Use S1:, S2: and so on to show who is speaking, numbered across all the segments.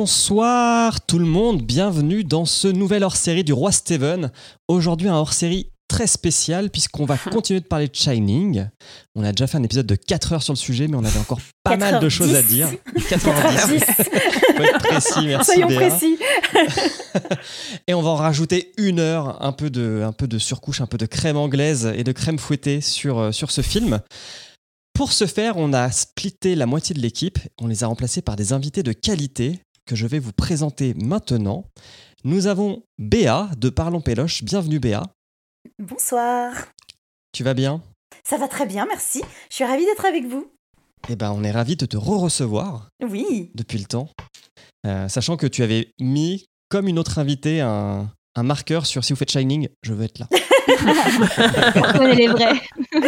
S1: Bonsoir tout le monde, bienvenue dans ce nouvel hors-série du Roi Steven. Aujourd'hui un hors-série très spécial puisqu'on va continuer de parler de Shining. On a déjà fait un épisode de 4 heures sur le sujet, mais on avait encore pas mal de choses à dire. 4h10. Faut être précis, merci
S2: Soyons
S1: Béa.
S2: précis.
S1: Et on va en rajouter 1 heure, un peu de surcouche, un peu de crème anglaise et de crème fouettée sur ce film. Pour ce faire, on a splitté la moitié de l'équipe. On les a remplacés par des invités de qualité que je vais vous présenter maintenant. Nous avons Béa de Parlons Péloche. Bienvenue Béa.
S2: Bonsoir.
S1: Tu vas bien ?
S2: Ça va très bien, merci. Je suis ravie d'être avec vous.
S1: Eh ben, on est ravis de te re-recevoir
S2: Oui.
S1: depuis le temps. Sachant que tu avais mis, comme une autre invitée, un marqueur sur si vous faites Shining, je veux être là.
S3: On est les vrais.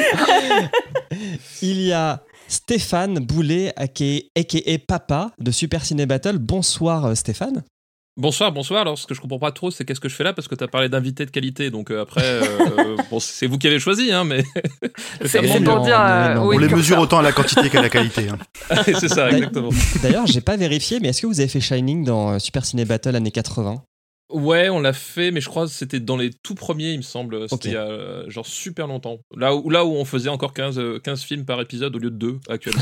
S1: Il y a Stéphane Boulet, a.k.a. Papa de Super Ciné Battle. Bonsoir Stéphane.
S4: Bonsoir. Alors, ce que je comprends pas trop, c'est qu'est-ce que je fais là, parce que t'as parlé d'invité de qualité, donc après, bon, c'est vous qui avez choisi, hein, mais...
S5: C'est pour dire...
S1: oui,
S6: on les mesure autant à la quantité qu'à la qualité. Hein.
S4: C'est ça, exactement.
S1: D'ailleurs, j'ai pas vérifié, mais est-ce que vous avez fait Shining dans Super Ciné Battle années 80 ?
S4: Ouais, on l'a fait, mais je crois que c'était dans les tout premiers, il me semble. C'était il y a genre super longtemps. Là où on faisait encore 15 films par épisode au lieu de 2 actuellement.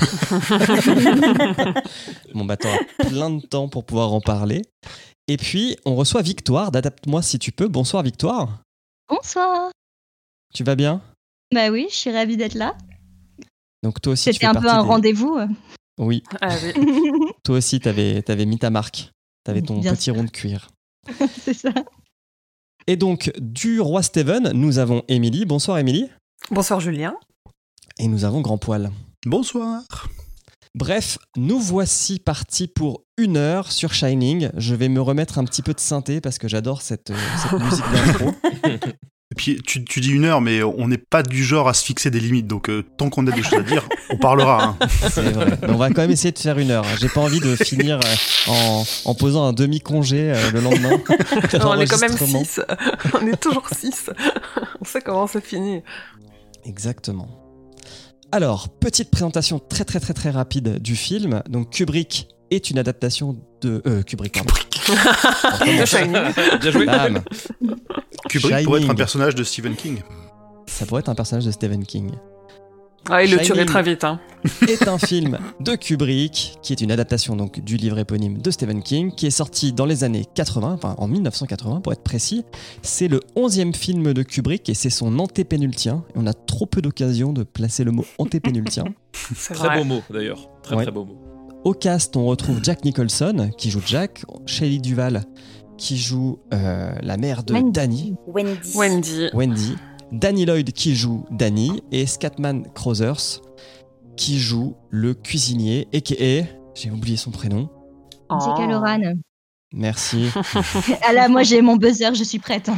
S1: Bon, bah t'auras plein de temps pour pouvoir en parler. Et puis, on reçoit Victoire d'Adapte-moi si tu peux. Bonsoir Victoire.
S3: Bonsoir.
S1: Tu vas bien ?
S3: Bah oui, je suis ravie d'être là.
S1: Donc toi aussi,
S3: C'était
S1: tu fais
S3: un peu
S1: partie
S3: un
S1: des...
S3: rendez-vous.
S1: Oui,
S5: Ah, oui.
S1: toi aussi, t'avais mis ta marque. T'avais ton
S3: Bien
S1: petit
S3: sûr.
S1: rond de cuir.
S3: C'est ça.
S1: Et donc, du Roi Steven, nous avons Émilie. Bonsoir Émilie.
S5: Bonsoir Julien.
S1: Et nous avons Grand Poil.
S6: Bonsoir.
S1: Bref, nous voici partis pour 1 heure sur Shining. Je vais me remettre un petit peu de synthé parce que j'adore cette musique d'intro.
S6: Et puis tu dis 1 heure, mais on n'est pas du genre à se fixer des limites, donc tant qu'on a des choses à dire, on parlera. Hein.
S1: C'est vrai. Mais on va quand même essayer de faire 1 heure. J'ai pas envie de finir en posant un demi-congé le lendemain.
S5: Non, on est quand même
S1: d'enregistrement.
S5: 6. On est toujours 6. On sait comment ça finit.
S1: Exactement. Alors, petite présentation très très très très rapide du film. Donc Kubrick est une adaptation de... Kubrick, pardon.
S5: De Shining.
S4: Bien joué.
S1: Bam.
S6: Kubrick
S1: Shining.
S6: pourrait être un personnage de Stephen King.
S1: Ça pourrait être un personnage de Stephen King.
S5: Ah, il le
S1: Shining.
S5: tuerait très vite. Hein.
S1: Est un film de Kubrick, qui est une adaptation donc du livre éponyme de Stephen King, qui est sorti dans les années 80, enfin en 1980 pour être précis. C'est le 11e film de Kubrick et c'est son antépénultien. Et on a trop peu d'occasions de placer le mot antépénultien.
S5: C'est
S4: Très
S5: vrai.
S4: beau mot, d'ailleurs. Très
S1: Ouais.
S4: très beau mot.
S1: Au cast, on retrouve Jack Nicholson, qui joue Jack, Shelley Duvall, qui joue la mère de
S3: Wendy.
S1: Danny,
S5: Wendy.
S1: Wendy, Danny Lloyd, qui joue Danny, et Scatman Crothers, qui joue le cuisinier, a.k.a. j'ai oublié son prénom.
S3: J.K.
S5: Oh.
S3: Loran.
S1: Merci.
S3: Ah là, moi j'ai mon buzzer, je suis prête.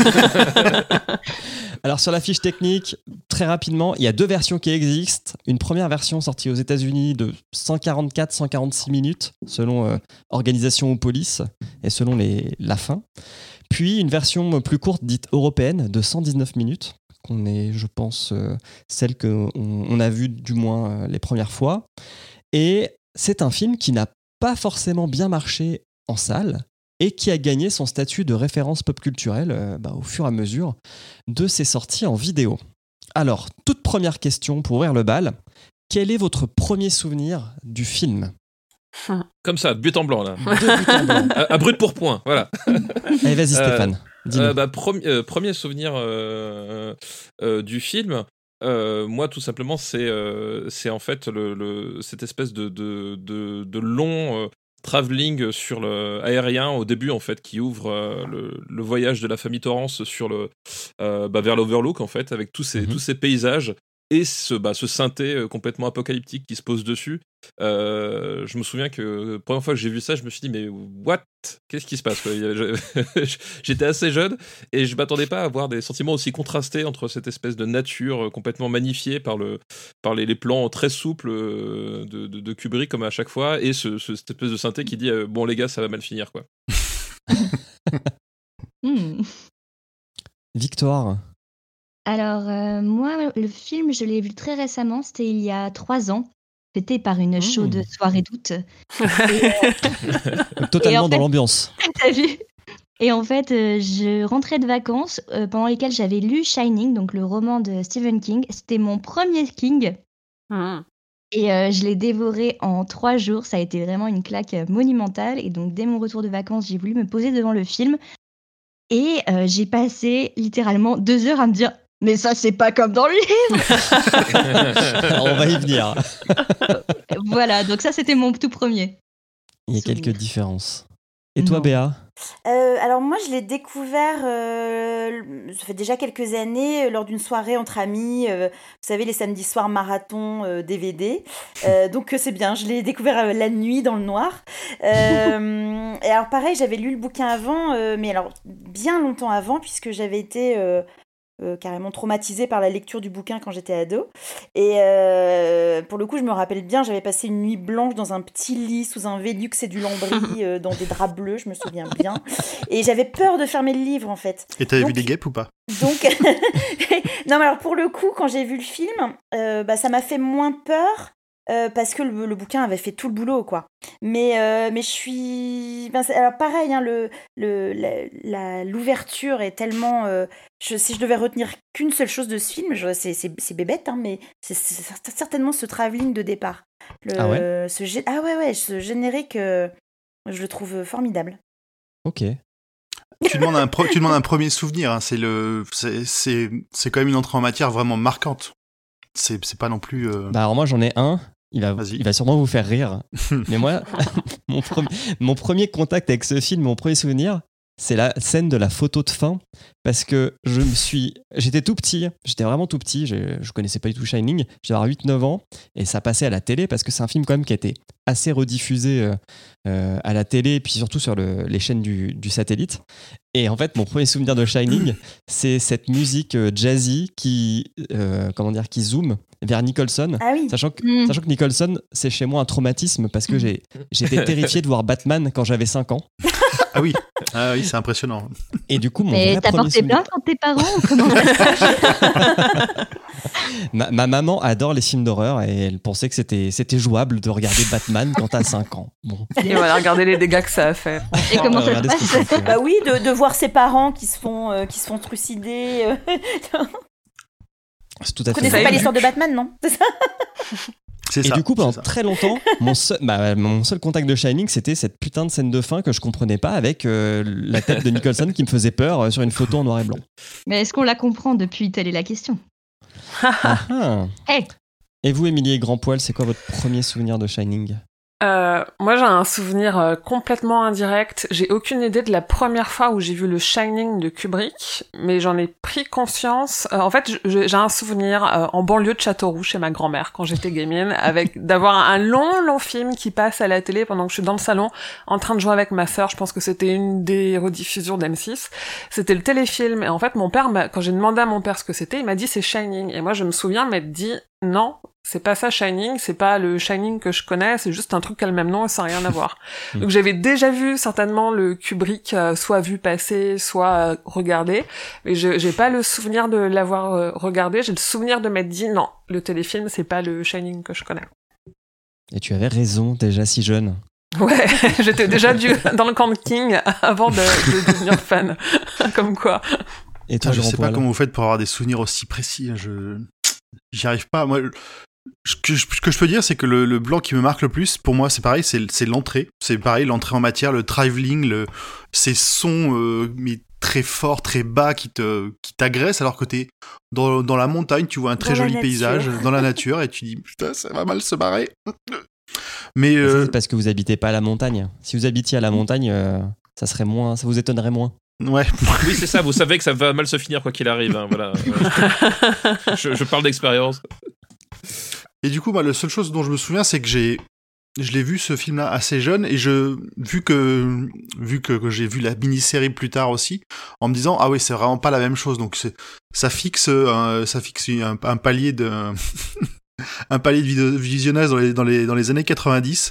S1: Alors sur la fiche technique, très rapidement, il y a 2 versions qui existent. Une première version sortie aux États-Unis de 144-146 minutes, selon organisation ou police, et selon la fin. Puis une version plus courte, dite européenne, de 119 minutes, qu'on est, je pense, celle qu'on a vue du moins les premières fois. Et c'est un film qui n'a pas forcément bien marché en salle, et qui a gagné son statut de référence pop culturelle au fur et à mesure de ses sorties en vidéo. Alors, toute première question pour ouvrir le bal, quel est votre premier souvenir du film ?
S4: Comme ça, de but en blanc, là.
S1: De but en blanc.
S4: À brut pour point, voilà.
S1: Allez, vas-y Stéphane, dis-nous.
S4: Premier souvenir du film, moi tout simplement c'est en fait cette espèce de long travelling sur le aérien au début en fait qui ouvre le voyage de la famille Torrance sur vers l'Overlook en fait avec tous ces paysages et ce synthé complètement apocalyptique qui se pose dessus. Je me souviens que la première fois que j'ai vu ça, je me suis dit mais what ? Qu'est-ce qui se passe quoi ? J'étais assez jeune et je m'attendais pas à avoir des sentiments aussi contrastés entre cette espèce de nature complètement magnifiée par les plans très souples de Kubrick comme à chaque fois et cette espèce de synthé qui dit bon les gars ça va mal finir quoi.
S1: Victoire.
S3: Alors, moi, le film, je l'ai vu très récemment, c'était il y a 3 ans. fêté par une chaude soirée d'août.
S1: Totalement
S3: en
S1: dans
S3: fait-
S1: l'ambiance.
S3: T'as vu? Et en fait, je rentrais de vacances pendant lesquelles j'avais lu Shining, donc le roman de Stephen King. C'était mon premier King.
S5: Hmm.
S3: Et je l'ai dévoré en 3 jours. Ça a été vraiment une claque monumentale. Et donc, dès mon retour de vacances, j'ai voulu me poser devant le film. Et j'ai passé littéralement 2 heures à me dire « Mais ça, c'est pas comme dans le livre !»
S1: On va y venir.
S3: Voilà, donc ça, c'était mon tout premier.
S1: Il y a
S3: Souvenir.
S1: quelques différences. Et toi,
S3: Non.
S1: Béa?
S2: Alors moi, je l'ai découvert, ça fait déjà quelques années, lors d'une soirée entre amis. Vous savez, les samedis soirs marathon DVD. Donc c'est bien, je l'ai découvert la nuit dans le noir. Et alors pareil, j'avais lu le bouquin avant, mais alors bien longtemps avant, puisque j'avais été carrément traumatisée par la lecture du bouquin quand j'étais ado. Et pour le coup, je me rappelle bien, j'avais passé une nuit blanche dans un petit lit sous un Velux et du lambris, dans des draps bleus, je me souviens bien. Et j'avais peur de fermer le livre, en fait.
S6: Et t'avais
S2: Donc-
S6: vu des guêpes ou pas?
S2: Donc, non, mais alors pour le coup, quand j'ai vu le film, ça m'a fait moins peur. Parce que le bouquin avait fait tout le boulot, quoi. Mais je suis... alors pareil, hein, l'ouverture est tellement... si je devais retenir qu'une seule chose de ce film, c'est bébête, hein, mais c'est certainement ce travelling de départ.
S1: Ah ouais
S2: Ce générique, je le trouve formidable.
S1: Ok.
S6: Tu demandes un premier souvenir, hein, c'est quand même une entrée en matière vraiment marquante. C'est pas non plus...
S1: Bah alors moi, j'en ai un.
S6: Vas-y.
S1: Il va sûrement vous faire rire. Mais moi, mon premier contact avec ce film, mon premier souvenir, c'est la scène de la photo de fin. Parce que j'étais tout petit, j'étais vraiment tout petit, je connaissais pas du tout Shining, j'avais 8-9 ans, et ça passait à la télé parce que c'est un film quand même qui a été assez rediffusé à la télé, et puis surtout sur les chaînes du satellite. Et en fait, mon premier souvenir de Shining, c'est cette musique jazzy qui zoome vers Nicholson.
S2: Ah oui.
S1: Sachant que Nicholson, c'est chez moi un traumatisme parce que j'étais terrifié de voir Batman quand j'avais 5 ans.
S6: Ah oui, c'est impressionnant.
S1: Et du coup, mon
S3: Mais
S1: vrai
S3: t'as
S1: premier
S3: porté
S1: souvenir...
S3: plainte contre tes parents ou comment ça se passe?
S1: Ma maman adore les films d'horreur et elle pensait que c'était jouable de regarder Batman quand t'as 5 ans. Bon.
S5: Et voilà, regardez les dégâts que ça a fait.
S3: Et comment ça se
S1: Regardez ce que ça
S3: passe?
S1: fait.
S2: Bah oui, de voir ses parents qui se font trucider.
S1: C'est tout à
S2: Vous
S1: fait
S2: connaissez
S1: vrai.
S2: pas l'histoire de Batman, non? C'est ça.
S6: C'est
S1: Et
S6: ça.
S1: du coup, pendant
S6: c'est ça.
S1: très longtemps, mon seul contact de Shining, c'était cette putain de scène de fin que je comprenais pas avec la tête de Nicholson qui me faisait peur sur une photo en noir et blanc.
S3: Mais est-ce qu'on la comprend depuis? Telle est la question.
S1: Ah.
S3: Hey.
S1: Et vous, Émilie Grandpoil, c'est quoi votre premier souvenir de Shining?
S5: Moi, j'ai un souvenir complètement indirect. J'ai aucune idée de la première fois où j'ai vu le Shining de Kubrick, mais j'en ai pris conscience. En fait, j'ai un souvenir en banlieue de Châteauroux chez ma grand-mère quand j'étais gamine, d'avoir un long film qui passe à la télé pendant que je suis dans le salon en train de jouer avec ma sœur. Je pense que c'était une des rediffusions d'M6. C'était le téléfilm. Et en fait, mon père, quand j'ai demandé à mon père ce que c'était, il m'a dit c'est Shining. Et moi, je me souviens m'être dit non. C'est pas ça Shining, c'est pas le Shining que je connais, c'est juste un truc qui a le même nom et ça n'a rien à voir. Donc j'avais déjà vu certainement le Kubrick, soit vu passer, soit regardé, mais j'ai pas le souvenir de l'avoir regardé, j'ai le souvenir de m'être dit non, le téléfilm c'est pas le Shining que je connais.
S1: Et tu avais raison, déjà si jeune.
S5: Ouais, j'étais déjà dans le camp de King avant de devenir fan, comme quoi.
S1: Et toi,
S6: Je sais pas
S1: Grandpoil
S6: comment vous faites pour avoir des souvenirs aussi précis. J'y arrive pas. Moi, ce que je peux dire, c'est que le blanc qui me marque le plus, pour moi, c'est pareil, c'est l'entrée. C'est pareil, l'entrée en matière, le travelling, ces sons mais très forts, très bas qui t'agressent alors que t'es dans la montagne, tu vois un très
S2: Dans la
S6: joli
S2: nature.
S6: paysage dans la nature et tu dis putain, ça va mal se barrer. Mais
S1: Ça, c'est parce que vous habitez pas à la montagne. Si vous habitiez à la montagne, ça vous étonnerait moins.
S6: ouais.
S4: Oui, c'est ça, vous savez que ça va mal se finir quoi qu'il arrive. Hein, voilà. Je parle d'expérience.
S6: Et du coup, moi, la seule chose dont je me souviens, c'est que je l'ai vu ce film-là assez jeune et vu que j'ai vu la mini-série plus tard aussi, en me disant ah oui, c'est vraiment pas la même chose. Donc ça fixe un palier de un palier de visionnage dans les années 90.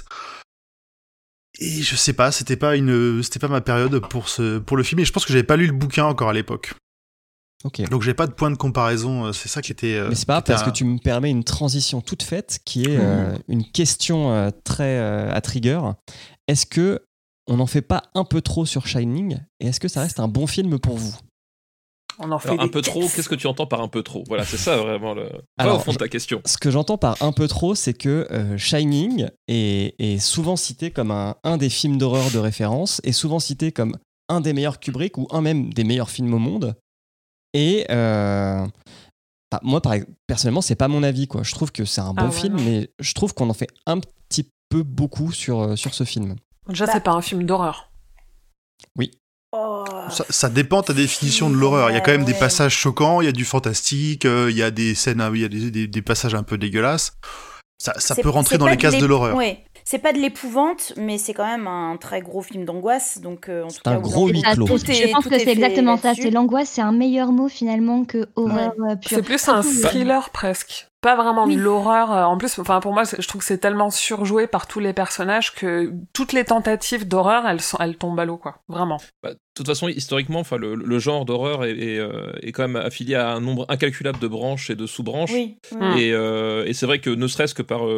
S6: Et je sais pas, c'était pas ma période pour le film et je pense que j'avais pas lu le bouquin encore à l'époque.
S1: Ok.
S6: Donc j'ai pas de point de comparaison, c'est ça qui était...
S1: Mais c'est pas grave parce que tu me permets une transition toute faite qui est une question très à trigger. Est-ce que on n'en fait pas un peu trop sur Shining et est-ce que ça reste un bon film pour vous?
S5: On en fait
S4: Alors, un
S5: des
S4: peu trop,
S5: caisses.
S4: qu'est-ce que tu entends par un peu trop? Voilà, c'est ça vraiment le. Va
S1: Alors,
S4: au fond de ta question.
S1: Ce que j'entends par un peu trop, c'est que Shining est souvent cité comme un des films d'horreur de référence, est souvent cité comme un des meilleurs Kubrick ou un même des meilleurs films au monde. Et moi, personnellement, c'est pas mon avis, quoi. Je trouve que c'est un bon film,
S5: non.
S1: mais je trouve qu'on en fait un petit peu beaucoup sur ce film.
S5: Déjà, c'est pas un film d'horreur.
S1: Oui.
S2: Oh.
S6: Ça dépend ta définition de l'horreur. Il y a quand même des
S2: Ouais.
S6: passages choquants, il y a du fantastique, il y a des scènes, il y a des passages un peu dégueulasses. Ça peut rentrer dans les cases de l'horreur.
S2: Ouais. C'est pas de l'épouvante, mais c'est quand même un très gros film d'angoisse. Donc, en tout
S1: C'est
S2: cas,
S1: un gros huis clos.
S3: Je pense que c'est exactement ça. C'est l'angoisse, c'est un meilleur mot finalement que horreur pure.
S5: C'est plus un thriller presque. Pas vraiment de l'horreur. En plus, enfin pour moi, je trouve que c'est tellement surjoué par tous les personnages que toutes les tentatives d'horreur, elles tombent à l'eau, quoi. Vraiment.
S4: Bah, de toute façon, historiquement, le genre d'horreur est quand même affilié à un nombre incalculable de branches et de sous-branches.
S2: Oui.
S4: Et c'est vrai que ne serait-ce que par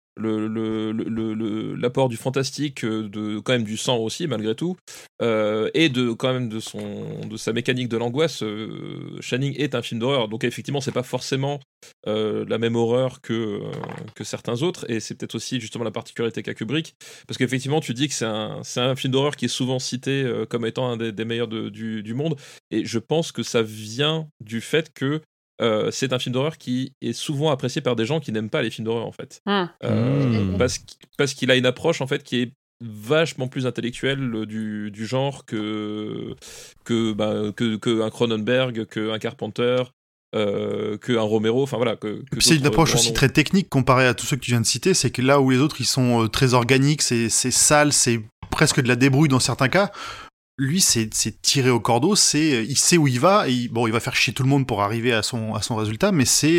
S4: l'apport du fantastique, de quand même du sang aussi malgré tout, et quand même de sa mécanique de l'angoisse, Shining est un film d'horreur. Donc effectivement, c'est pas forcément la même horreur que certains autres, et c'est peut-être aussi justement la particularité qu'a Kubrick, parce qu'effectivement tu dis que c'est un film d'horreur qui est souvent cité comme étant un des meilleurs du monde, et je pense que ça vient du fait que c'est un film d'horreur qui est souvent apprécié par des gens qui n'aiment pas les films d'horreur en fait. Parce qu'il a une approche en fait qui est vachement plus intellectuelle du genre que un Cronenberg, qu'un Carpenter, qu'un Romero, enfin voilà.
S6: C'est une approche aussi très technique comparée à tous ceux que tu viens de citer, c'est que là où les autres ils sont très organiques, c'est sale, c'est presque de la débrouille dans certains cas. Lui, c'est tiré au cordeau, il sait où il va, et il va faire chier tout le monde pour arriver à son résultat, mais c'est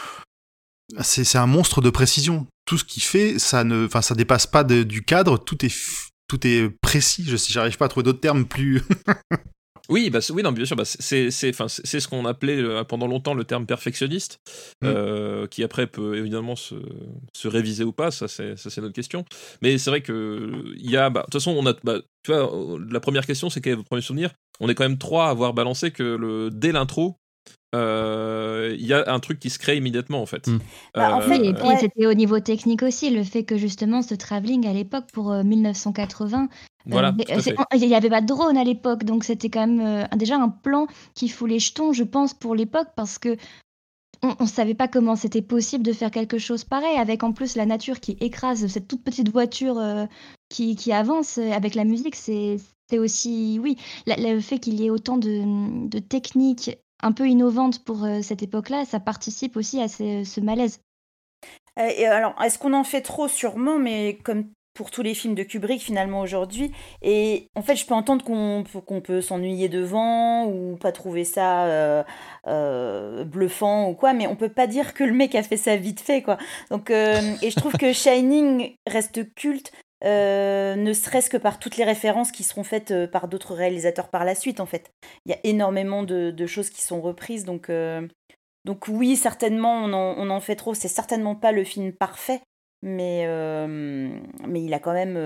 S6: un monstre de précision. Tout ce qu'il fait, ça dépasse pas du cadre, tout est précis. J'arrive pas à trouver d'autres termes plus.
S4: Oui, non, bien sûr, c'est ce qu'on appelait pendant longtemps le terme perfectionniste, qui après peut évidemment se réviser ou pas, ça c'est notre question. Mais c'est vrai que il y a, de toute façon, on a, tu vois, la première question, c'est quel est votre premier souvenir? On est quand même 3 à avoir balancé que dès l'intro, il y a un truc qui se crée immédiatement en fait.
S3: Et puis c'était au niveau technique aussi, le fait que justement ce travelling à l'époque pour 1980,
S4: voilà,
S3: il n'y avait pas de drone à l'époque, donc c'était quand même déjà un plan qui fout les jetons, je pense, pour l'époque, parce que on savait pas comment c'était possible de faire quelque chose pareil, avec en plus la nature qui écrase cette toute petite voiture qui avance avec la musique, c'est aussi, oui, le fait qu'il y ait autant de techniques un peu innovantes pour cette époque-là, ça participe aussi à ce malaise.
S2: Et alors, est-ce qu'on en fait trop? Sûrement, mais comme pour tous les films de Kubrick finalement aujourd'hui. Et en fait, je peux entendre qu'on peut s'ennuyer devant ou pas trouver ça bluffant ou quoi, mais on peut pas dire que le mec a fait ça vite fait, quoi. Donc, et je trouve que Shining reste culte, ne serait-ce que par toutes les références qui seront faites par d'autres réalisateurs par la suite, en fait. Il y a énormément de choses qui sont reprises, donc oui, certainement, on en fait trop. C'est certainement pas le film parfait, mais il a quand même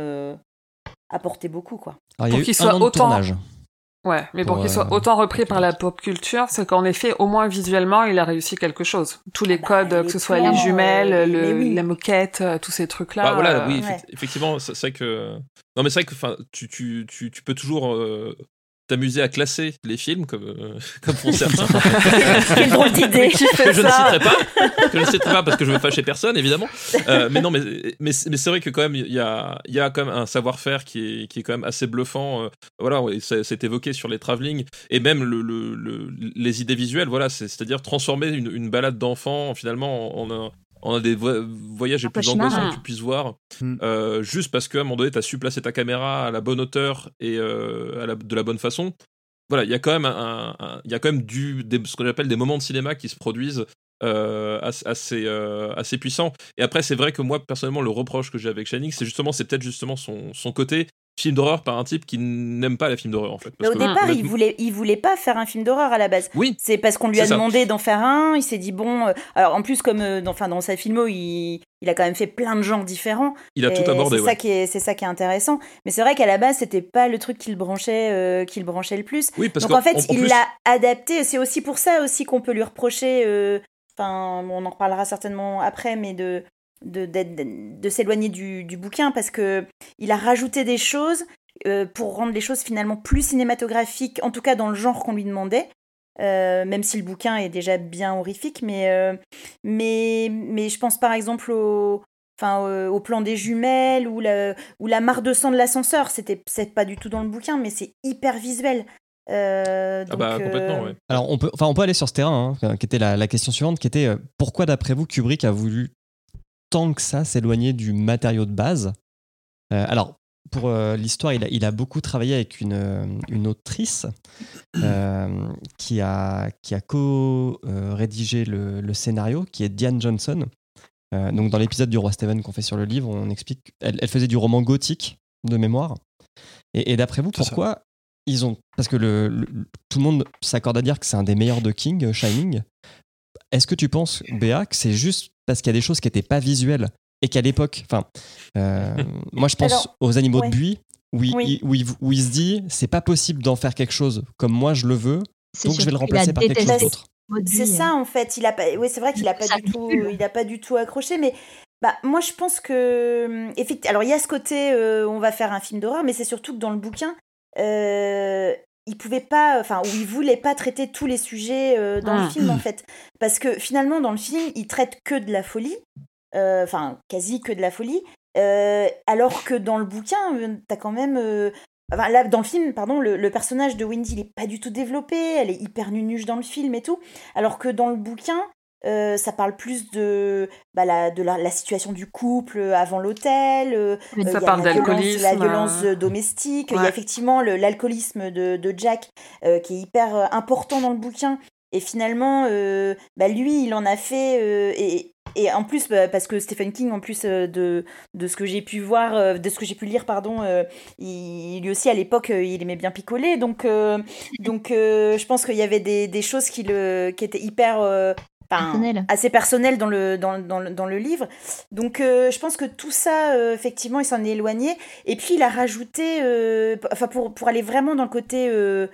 S2: apporté beaucoup, quoi.
S1: Alors, il y a
S5: Pour
S1: eu
S5: qu'il
S1: un
S5: soit
S1: an de
S5: autant...
S1: tournage.
S5: Ouais, mais pour qu'il soit autant repris par la pop culture, c'est qu'en effet, au moins visuellement, il a réussi quelque chose. Tous les codes, que ce soit les jumelles, la moquette, tous ces trucs-là.
S4: Voilà, oui, effectivement, c'est vrai que... Non, mais c'est vrai que tu peux toujours t'amuser à classer les films comme font certains.
S2: Quelle drôle d'idée.
S4: Que je ne citerai pas parce que je veux fâcher personne, évidemment. Mais non, mais c'est vrai que quand même il y a quand même un savoir-faire qui est quand même assez bluffant. Voilà, c'est évoqué sur les travelling et même les idées visuelles. Voilà, c'est-à-dire transformer une balade d'enfant finalement en un des voyages les plus angoissants que tu puisses voir, juste parce qu'à un moment donné t'as su placer ta caméra à la bonne hauteur et de la bonne façon. Voilà, il y a quand même ce qu'on appelle des moments de cinéma qui se produisent assez puissants. Et après, c'est vrai que moi personnellement, le reproche que j'ai avec Shining, c'est peut-être justement son côté film d'horreur par un type qui n'aime pas les films d'horreur en fait.
S2: Mais au départ, il voulait pas faire un film d'horreur à la base.
S4: Oui.
S2: C'est parce qu'on lui a demandé d'en faire un. Il s'est dit bon. Alors en plus, comme dans sa filmo, il a quand même fait plein de genres différents.
S4: Il a tout abordé.
S2: C'est ça qui est intéressant. Mais c'est vrai qu'à la base, c'était pas le truc qui le branchait le plus.
S4: Oui, parce
S2: donc en fait, il l'a adapté. C'est aussi pour ça aussi qu'on peut lui reprocher. Enfin, on en reparlera certainement après, mais de s'éloigner du bouquin parce que il a rajouté des choses pour rendre les choses finalement plus cinématographiques, en tout cas dans le genre qu'on lui demandait, même si le bouquin est déjà bien horrifique, mais je pense par exemple au plan des jumelles ou la mare de sang de l'ascenseur. C'est pas du tout dans le bouquin, mais c'est hyper visuel.
S4: Complètement, ouais.
S1: Alors on peut aller sur ce terrain, qui était la question suivante, qui était pourquoi d'après vous Kubrick a voulu tant que ça s'éloigner du matériau de base. Alors pour l'histoire, il a beaucoup travaillé avec une autrice qui a co-rédigé le scénario, qui est Diane Johnson. Donc dans l'épisode du Roi Steven qu'on fait sur le livre, on explique elle faisait du roman gothique de mémoire. Et d'après vous, pourquoi ils ont... Parce que tout le monde s'accorde à dire que c'est un des meilleurs de King, Shining. Est-ce que tu penses, Béa, que c'est juste parce qu'il y a des choses qui n'étaient pas visuelles et qu'à l'époque... moi, je pense aux Animaux de buis, où il se dit c'est pas possible d'en faire quelque chose comme moi je le veux, donc je vais le remplacer par quelque chose d'autre.
S2: C'est ça, en fait. C'est vrai qu'il n'a pas du tout accroché, mais... moi, je pense que... alors, il y a ce côté, on va faire un film d'horreur, mais c'est surtout que dans le bouquin, il pouvait pas, ou il voulait pas traiter tous les sujets dans le film, en fait. Parce que, finalement, dans le film, il traite que de la folie, quasi que de la folie, alors que dans le bouquin, t'as quand même... là, dans le film, le personnage de Wendy, il est pas du tout développé, elle est hyper nunuche dans le film et tout, alors que dans le bouquin... ça parle plus de la situation du couple avant l'hôtel.
S5: Ça parle d'alcoolisme.
S2: La violence domestique. Il y a effectivement l'alcoolisme de Jack qui est hyper important dans le bouquin. Et finalement, lui, il en a fait... Et en plus, parce que Stephen King, en plus de ce que j'ai pu voir, de ce que j'ai pu lire, lui aussi à l'époque, il aimait bien picoler. Donc je pense qu'il y avait des choses qui étaient hyper... assez personnel dans le livre. Donc je pense que tout ça, effectivement, il s'en est éloigné. Et puis il a rajouté, pour aller vraiment dans le côté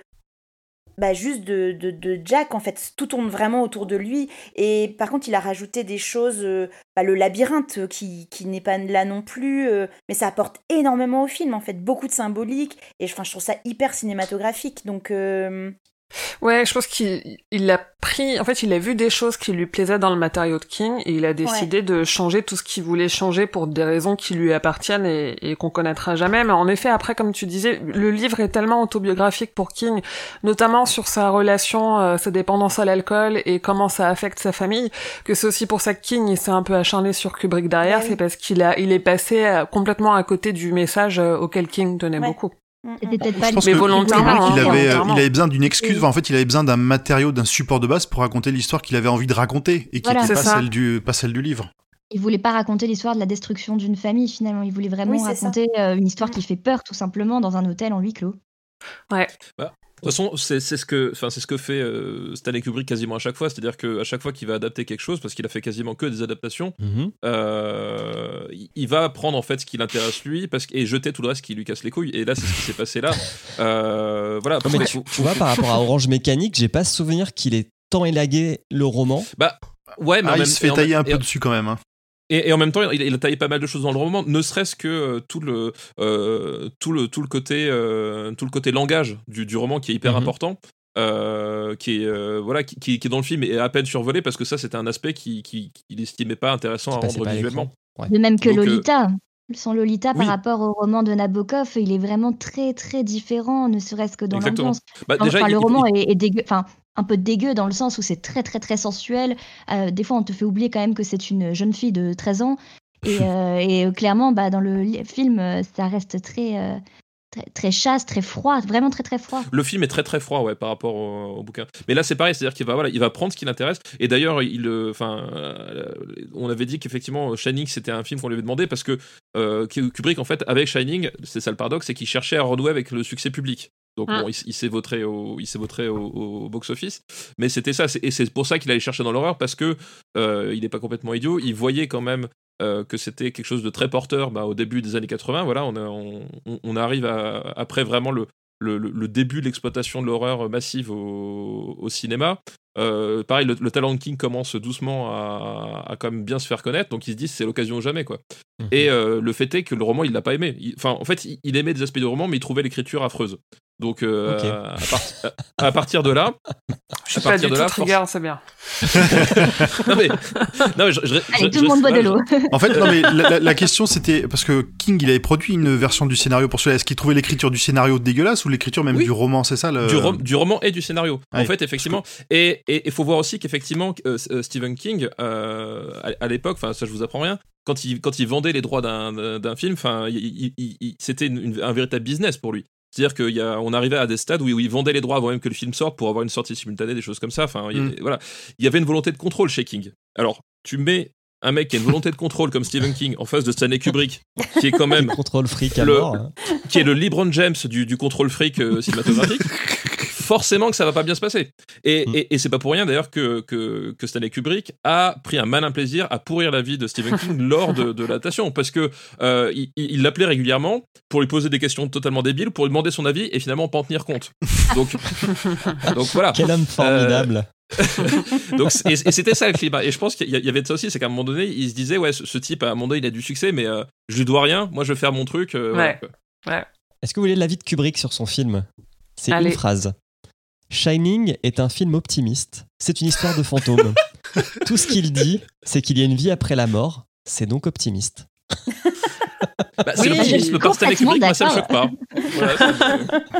S2: juste de Jack, en fait, tout tourne vraiment autour de lui. Et par contre, il a rajouté des choses, le labyrinthe qui n'est pas là non plus, mais ça apporte énormément au film, en fait, beaucoup de symbolique. Et je trouve ça hyper cinématographique. Donc
S5: ouais, je pense qu'il a pris... En fait, il a vu des choses qui lui plaisaient dans le matériau de King et il a décidé de changer tout ce qu'il voulait changer pour des raisons qui lui appartiennent et qu'on connaîtra jamais. Mais en effet, après, comme tu disais, le livre est tellement autobiographique pour King, notamment sur sa relation, sa dépendance à l'alcool et comment ça affecte sa famille, que c'est aussi pour ça que King il s'est un peu acharné sur Kubrick derrière. C'est parce il est passé complètement à côté du message auquel King tenait beaucoup.
S3: C'était peut-être pas
S6: mais
S5: volontairement.
S6: Il avait besoin d'une excuse. En fait, il avait besoin d'un matériau, d'un support de base pour raconter l'histoire qu'il avait envie de raconter et qui n'était pas celle du livre.
S3: Il voulait pas raconter l'histoire de la destruction d'une famille, finalement. Il voulait vraiment raconter une histoire qui fait peur, tout simplement, dans un hôtel en huis clos.
S5: Ouais.
S4: De toute façon, c'est ce que fait Stanley Kubrick quasiment à chaque fois, c'est-à-dire qu'à chaque fois qu'il va adapter quelque chose, parce qu'il a fait quasiment que des adaptations, il va prendre en fait ce qui l'intéresse lui et jeter tout le reste qui lui casse les couilles. Et là, c'est ce qui s'est passé là. Voilà.
S1: Non, mais tu vois, par rapport à Orange Mécanique, j'ai pas souvenir qu'il ait tant élagué le roman.
S4: Ouais, mais
S6: il se fait tailler un peu dessus quand même.
S4: Et en même temps, il a taillé pas mal de choses dans le roman, ne serait-ce que tout le côté langage du roman qui est hyper important, qui est dans le film et est à peine survolé parce que ça c'était un aspect qu'il estimait pas intéressant à rendre visuellement.
S3: Ouais. De même que Lolita. Son Lolita par rapport au roman de Nabokov, il est vraiment très très différent, ne serait-ce que dans l'ambiance. Le roman est dégueu. Un peu dégueu dans le sens où c'est très très très sensuel. Des fois on te fait oublier quand même que c'est une jeune fille de 13 ans et clairement dans le film ça reste très très chaste, très froid, vraiment très très froid.
S4: Le film est très très froid, ouais, par rapport au bouquin. Mais là, c'est pareil, c'est-à-dire qu'il va prendre ce qui l'interesse. Et d'ailleurs, on avait dit qu'effectivement, Shining, c'était un film qu'on lui avait demandé parce que Kubrick, en fait, avec Shining, c'est ça le paradoxe, c'est qu'il cherchait à renouer avec le succès public. Donc bon, il s'est vautré au box-office, mais c'était ça, et c'est pour ça qu'il allait chercher dans l'horreur, parce que il n'est pas complètement idiot, il voyait quand même que c'était quelque chose de très porteur au début des années 80, voilà, on arrive après vraiment le début de l'exploitation de l'horreur massive au cinéma. Pareil, le talent de King commence doucement à quand même bien se faire connaître, donc il se dit c'est l'occasion ou jamais, quoi. Et le fait est que le roman il l'a pas aimé. En fait, il aimait des aspects du roman, mais il trouvait l'écriture affreuse. Donc à partir de là,
S5: je suis pas du tout trigger, c'est bien.
S4: non mais
S3: allez, tout le monde boit de l'eau.
S6: En fait, non mais la question c'était parce que King il avait produit une version du scénario pour celui-là. Est-ce qu'il trouvait l'écriture du scénario dégueulasse ou l'écriture même du roman, c'est ça
S4: du roman et du scénario. En fait, effectivement, et il faut voir aussi qu'effectivement Stephen King à l'époque, enfin ça je vous apprends rien. Quand il vendait les droits d'un film, c'était un véritable business pour lui. C'est-à-dire qu'on arrivait à des stades où il vendait les droits avant même que le film sorte pour avoir une sortie simultanée, des choses comme ça. Voilà. Il y avait une volonté de contrôle chez King. Alors, tu mets un mec qui a une volonté de contrôle comme Stephen King en face de Stanley Kubrick, qui est quand même
S1: contrôle fric à mort,
S4: qui est le LeBron James du contrôle fric cinématographique. Forcément que ça va pas bien se passer. Et c'est pas pour rien d'ailleurs que Stanley Kubrick a pris un malin plaisir à pourrir la vie de Stephen King lors de l'adaptation, parce que il l'appelait régulièrement pour lui poser des questions totalement débiles, pour lui demander son avis et finalement pas en tenir compte. Donc voilà.
S1: Quel homme formidable.
S4: Donc, et c'était ça le climat. Et je pense qu'il y avait de ça aussi, c'est qu'à un moment donné, il se disait, ouais, ce type, à un moment donné, il a du succès, mais je lui dois rien, moi je vais faire mon truc. Voilà.
S1: Est-ce que vous voulez l'avis de Kubrick sur son film ? C'est
S5: Allez.
S1: Une phrase. Shining est un film optimiste. C'est une histoire de fantôme. Tout ce qu'il dit, c'est qu'il y a une vie après la mort. C'est donc optimiste.
S4: C'est l'optimisme par Stanley Kubrick, moi ça me choque pas. Voilà,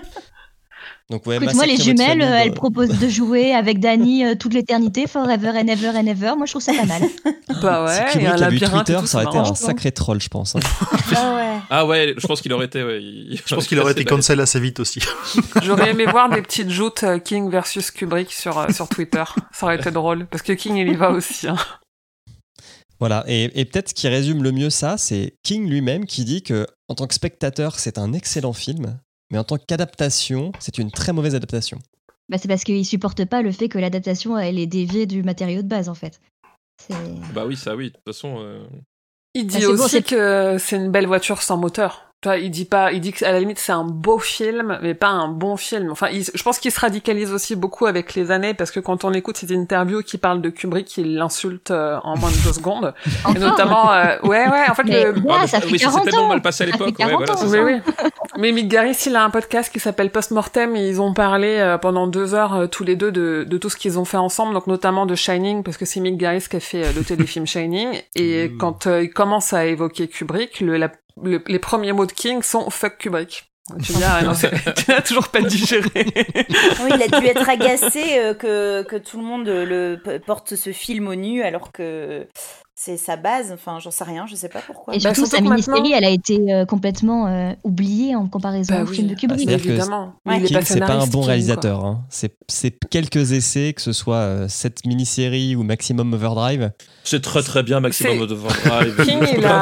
S1: Donc, ouais,
S3: écoute, moi, les jumelles, elles proposent de jouer avec Dany toute l'éternité, forever and ever and ever. Moi, je trouve ça pas mal.
S5: Bah ouais,
S1: si
S5: il y a un
S1: Kubrick a vu
S5: labyrinthe et
S1: Twitter,
S5: tout,
S1: ça aurait été
S5: marrant.
S1: un sacré troll, je pense.
S4: Ah ouais, je pense qu'il aurait été. Ouais,
S6: je pense qu'il aurait été cancel assez vite aussi.
S5: J'aurais aimé voir des petites joutes King versus Kubrick sur Twitter. Ça aurait été drôle, parce que King, il y va aussi. Hein.
S1: Voilà, et peut-être ce qui résume le mieux ça, c'est King lui-même qui dit que en tant que spectateur, c'est un excellent film, mais en tant qu'adaptation, c'est une très mauvaise adaptation.
S3: Bah, c'est parce qu'il supporte pas le fait que l'adaptation, elle est déviée du matériau de base, en fait.
S4: Bah oui, ça oui, de toute façon...
S5: Il dit aussi que c'est une belle voiture sans moteur. Toi, il dit qu'à la limite c'est un beau film, mais pas un bon film. Enfin, je pense qu'il se radicalise aussi beaucoup avec les années, parce que quand on écoute ces interviews qui parlent de Kubrick, il l'insulte en moins de 2 secondes. Et notamment, ouais, en fait,
S3: ça fait 40
S4: ça s'est tellement mal passé à l'époque. Ouais, voilà, c'est ça.
S5: Oui. Mais Mick Garris, il a un podcast qui s'appelle Post-Mortem, et ils ont parlé pendant 2 heures tous les deux de tout ce qu'ils ont fait ensemble, donc notamment de Shining, parce que c'est Mick Garris qui a fait le téléfilm Shining. Et quand il commence à évoquer Kubrick, les premiers mots de King sont « fuck Kubrick ». Tu me dis, tu n'as toujours pas digéré.
S2: Oui, il a dû être agacé que tout le monde porte ce film au nu, alors que c'est sa base. Enfin, j'en sais rien, je sais pas pourquoi.
S3: Et surtout, sa mini-série, elle a été complètement oubliée en comparaison au film de Kubrick.
S5: Évidemment.
S1: King, c'est pas un bon réalisateur. Hein. C'est quelques essais, que ce soit cette mini-série ou Maximum Overdrive.
S4: C'est très très bien Maximum Overdrive.
S5: King,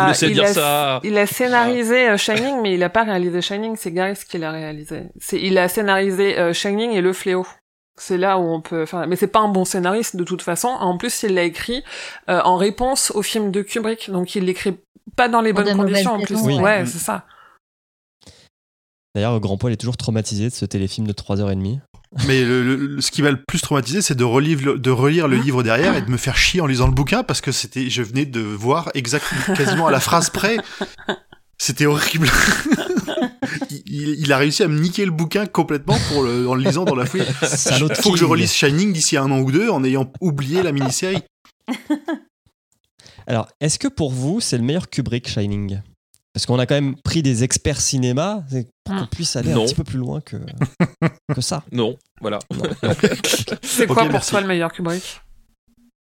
S5: il a scénarisé Shining, mais il a pas réalisé Shining, c'est Garris qui l'a réalisé. Il a scénarisé Shining et Le Fléau. C'est là où on peut faire... Mais c'est pas un bon scénariste de toute façon. En plus, il l'a écrit en réponse au film de Kubrick. Donc il l'écrit pas dans les bonnes conditions en plus.
S1: Oui.
S5: Ouais, c'est ça.
S1: D'ailleurs, Grand Paul est toujours traumatisé de ce téléfilm de 3h30.
S6: Mais ce qui m'a le plus traumatisé, c'est de relire le livre derrière et de me faire chier en lisant le bouquin, parce que je venais de voir exactement, quasiment à la phrase près. C'était horrible. Il a réussi à me niquer le bouquin complètement en le lisant dans la foulée. Il faut que je relise Shining d'ici 1 an ou 2 en ayant oublié la mini-série.
S1: Alors, est-ce que pour vous, c'est le meilleur Kubrick, Shining ? Parce qu'on a quand même pris des experts cinéma pour qu'on puisse aller un petit peu plus loin que ça.
S4: Non, voilà.
S5: C'est quoi pour toi le meilleur Kubrick ?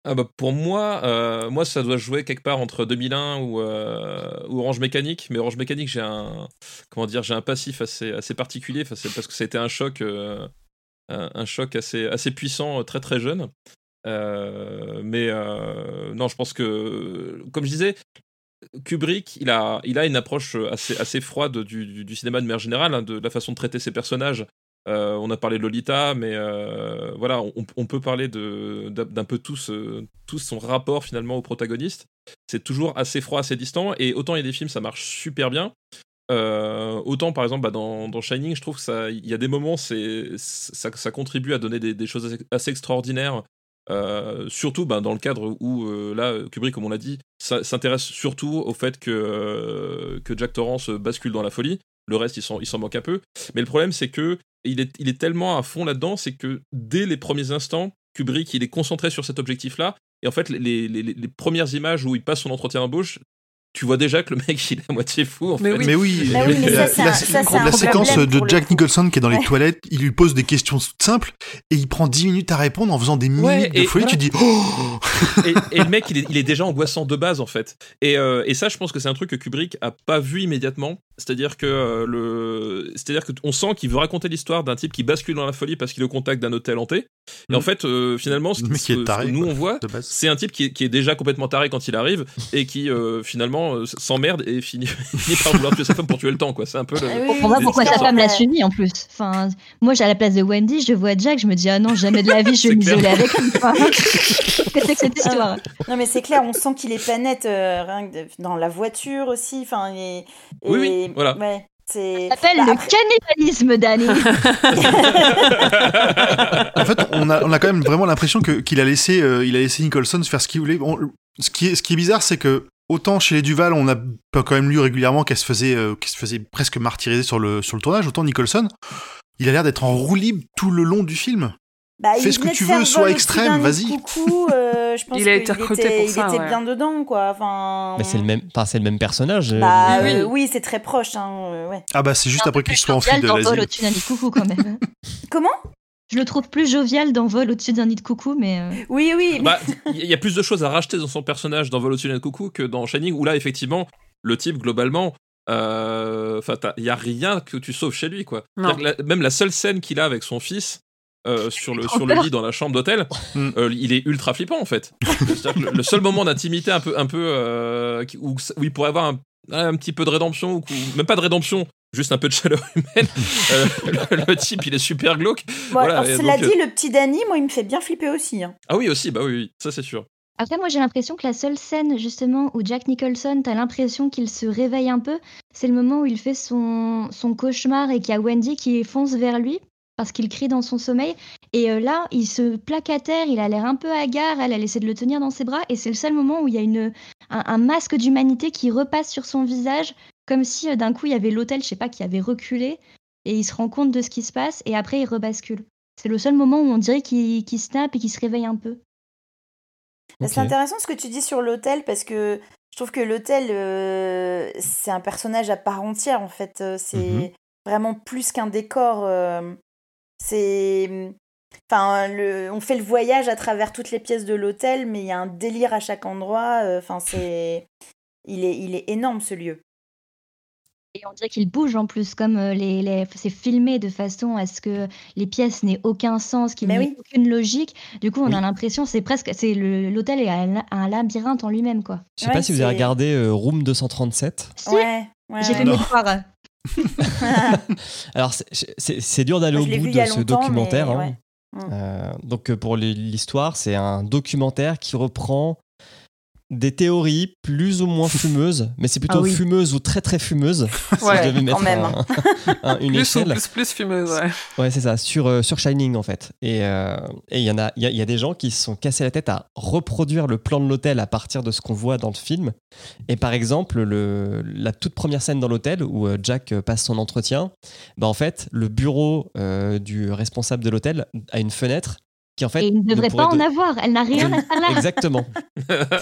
S4: Ah bah pour moi, ça doit jouer quelque part entre 2001 ou Orange Mécanique. Mais Orange Mécanique, j'ai un passif assez particulier. Enfin, c'est parce que ça a été un choc assez puissant, très très jeune. Non, je pense que, comme je disais, Kubrick, il a une approche assez froide du cinéma de manière générale, hein, de la façon de traiter ses personnages. On a parlé de Lolita, mais voilà, on peut parler d'un peu tout son rapport finalement au protagoniste. C'est toujours assez froid, assez distant, et autant il y a des films, ça marche super bien. Autant par exemple dans Shining, je trouve que il y a des moments, ça contribue à donner des choses assez extraordinaires. Surtout dans le cadre où là Kubrick, comme on l'a dit, s'intéresse surtout au fait que Jack Torrance bascule dans la folie. Le reste, il s'en manque un peu. Mais le problème, c'est que il est tellement à fond là-dedans, c'est que dès les premiers instants, Kubrick, il est concentré sur cet objectif-là. Et en fait, les premières images où il passe son entretien d'embauche, tu vois déjà que le mec, il est à moitié fou, en fait.
S6: Mais oui,
S2: mais ça, c'est un
S6: la séquence
S2: problème
S6: de
S2: pour
S6: Jack
S2: le coup.
S6: Nicholson qui est dans les toilettes, il lui pose des questions simples et il prend 10 minutes à répondre en faisant des mimiques de folie.
S4: voilà.
S6: Tu dis oh
S4: et le mec, il est déjà angoissant de base, en fait. Et ça, je pense que c'est un truc que Kubrick a pas vu immédiatement. C'est-à-dire que on sent qu'il veut raconter l'histoire d'un type qui bascule dans la folie parce qu'il est au contact d'un hôtel hanté. Et en fait, finalement, ce que nous on voit, c'est un type qui est déjà complètement taré quand il arrive et qui finalement s'emmerde et finit par vouloir tuer sa femme pour tuer le temps, quoi. C'est un peu
S3: On voit pourquoi sa femme l'a suivi en plus. Enfin, moi, à la place de Wendy, je vois Jack, je me dis ah non, jamais de la vie, je vais m'isoler avec lui. Enfin, qu'est-ce que c'est que cette histoire?
S2: Non mais c'est clair, on sent qu'il est pas net rien que dans la voiture aussi. Enfin,
S4: oui, voilà.
S2: Ouais, c'est.
S3: Ça s'appelle le cannibalisme, Danny.
S6: En fait, on a quand même vraiment l'impression qu'il a laissé Nicholson faire ce qu'il voulait. Ce qui est bizarre, c'est que autant chez les Duval, on a quand même lu régulièrement qu'elle se faisait presque martyriser sur le tournage, autant Nicholson, il a l'air d'être en roue libre tout le long du film. Fais ce que tu veux, sois extrême, vas-y.
S2: Je pense
S5: Il a été recruté pour ça,
S2: il était
S5: ouais.
S2: bien dedans, quoi. Enfin.
S1: Mais c'est le même personnage.
S2: Oui, c'est très proche, hein. Ouais.
S6: Ah bah c'est juste après qu'il soit enfui de
S3: Vol
S6: l'asile.
S3: au-dessus d'un nid de coucou quand même.
S2: Comment?
S3: Je le trouve plus jovial dans Vol au-dessus d'un nid de coucou, mais.
S2: Oui.
S4: Il y a plus de choses à racheter dans son personnage dans Vol au-dessus d'un coucou que dans Shining, où là, effectivement, le type, globalement, il y a rien que tu sauves chez lui, quoi. Même la seule scène qu'il a avec son fils, sur le lit dans la chambre d'hôtel, il est ultra flippant, en fait. C'est-à-dire que le seul moment d'intimité un peu où il pourrait avoir un petit peu de rédemption, ou même pas de rédemption, juste un peu de chaleur humaine, le type, il est super glauque.
S2: Bon,
S4: voilà,
S2: alors, cela dit, le petit Danny, moi, il me fait bien flipper aussi. Hein.
S4: Ah oui, aussi, bah oui, ça c'est sûr.
S3: Après, moi, j'ai l'impression que la seule scène, justement, où Jack Nicholson, t'as l'impression qu'il se réveille un peu, c'est le moment où il fait son cauchemar et qu'il y a Wendy qui fonce vers lui parce qu'il crie dans son sommeil. Et là, il se plaque à terre, il a l'air un peu hagard, elle essaie de le tenir dans ses bras. Et c'est le seul moment où il y a un masque d'humanité qui repasse sur son visage, comme si d'un coup, il y avait l'hôtel, je sais pas, qui avait reculé. Et il se rend compte de ce qui se passe et après, il rebascule. C'est le seul moment où on dirait qu'il snap et qu'il se réveille un peu.
S2: Okay. C'est intéressant ce que tu dis sur l'hôtel parce que je trouve que l'hôtel, c'est un personnage à part entière en fait. C'est vraiment plus qu'un décor. On fait le voyage à travers toutes les pièces de l'hôtel, mais il y a un délire à chaque endroit. Il est énorme ce lieu.
S3: Et on dirait qu'il bouge en plus, comme c'est filmé de façon à ce que les pièces n'aient aucun sens, qu'il n'y ait aucune logique. Du coup, on a l'impression l'hôtel est un labyrinthe en lui-même, quoi.
S1: Je sais pas si vous avez regardé Room 237.
S3: Si. J'ai fait mes devoirs.
S1: Alors, c'est dur d'aller au bout de ce documentaire. Donc, pour l'histoire, c'est un documentaire qui reprend des théories plus ou moins fumeuses, mais c'est plutôt fumeuse ou très très fumeuse. Si je devais mettre une échelle.
S5: Plus fumeuse, ouais.
S1: Ouais, c'est ça, sur Shining en fait. Et il y a des gens qui se sont cassés la tête à reproduire le plan de l'hôtel à partir de ce qu'on voit dans le film. Et par exemple, la toute première scène dans l'hôtel où Jack passe son entretien, en fait, le bureau du responsable de l'hôtel a une fenêtre. En fait,
S3: et il ne devrait pas en avoir, elle n'a rien à faire là.
S1: Exactement.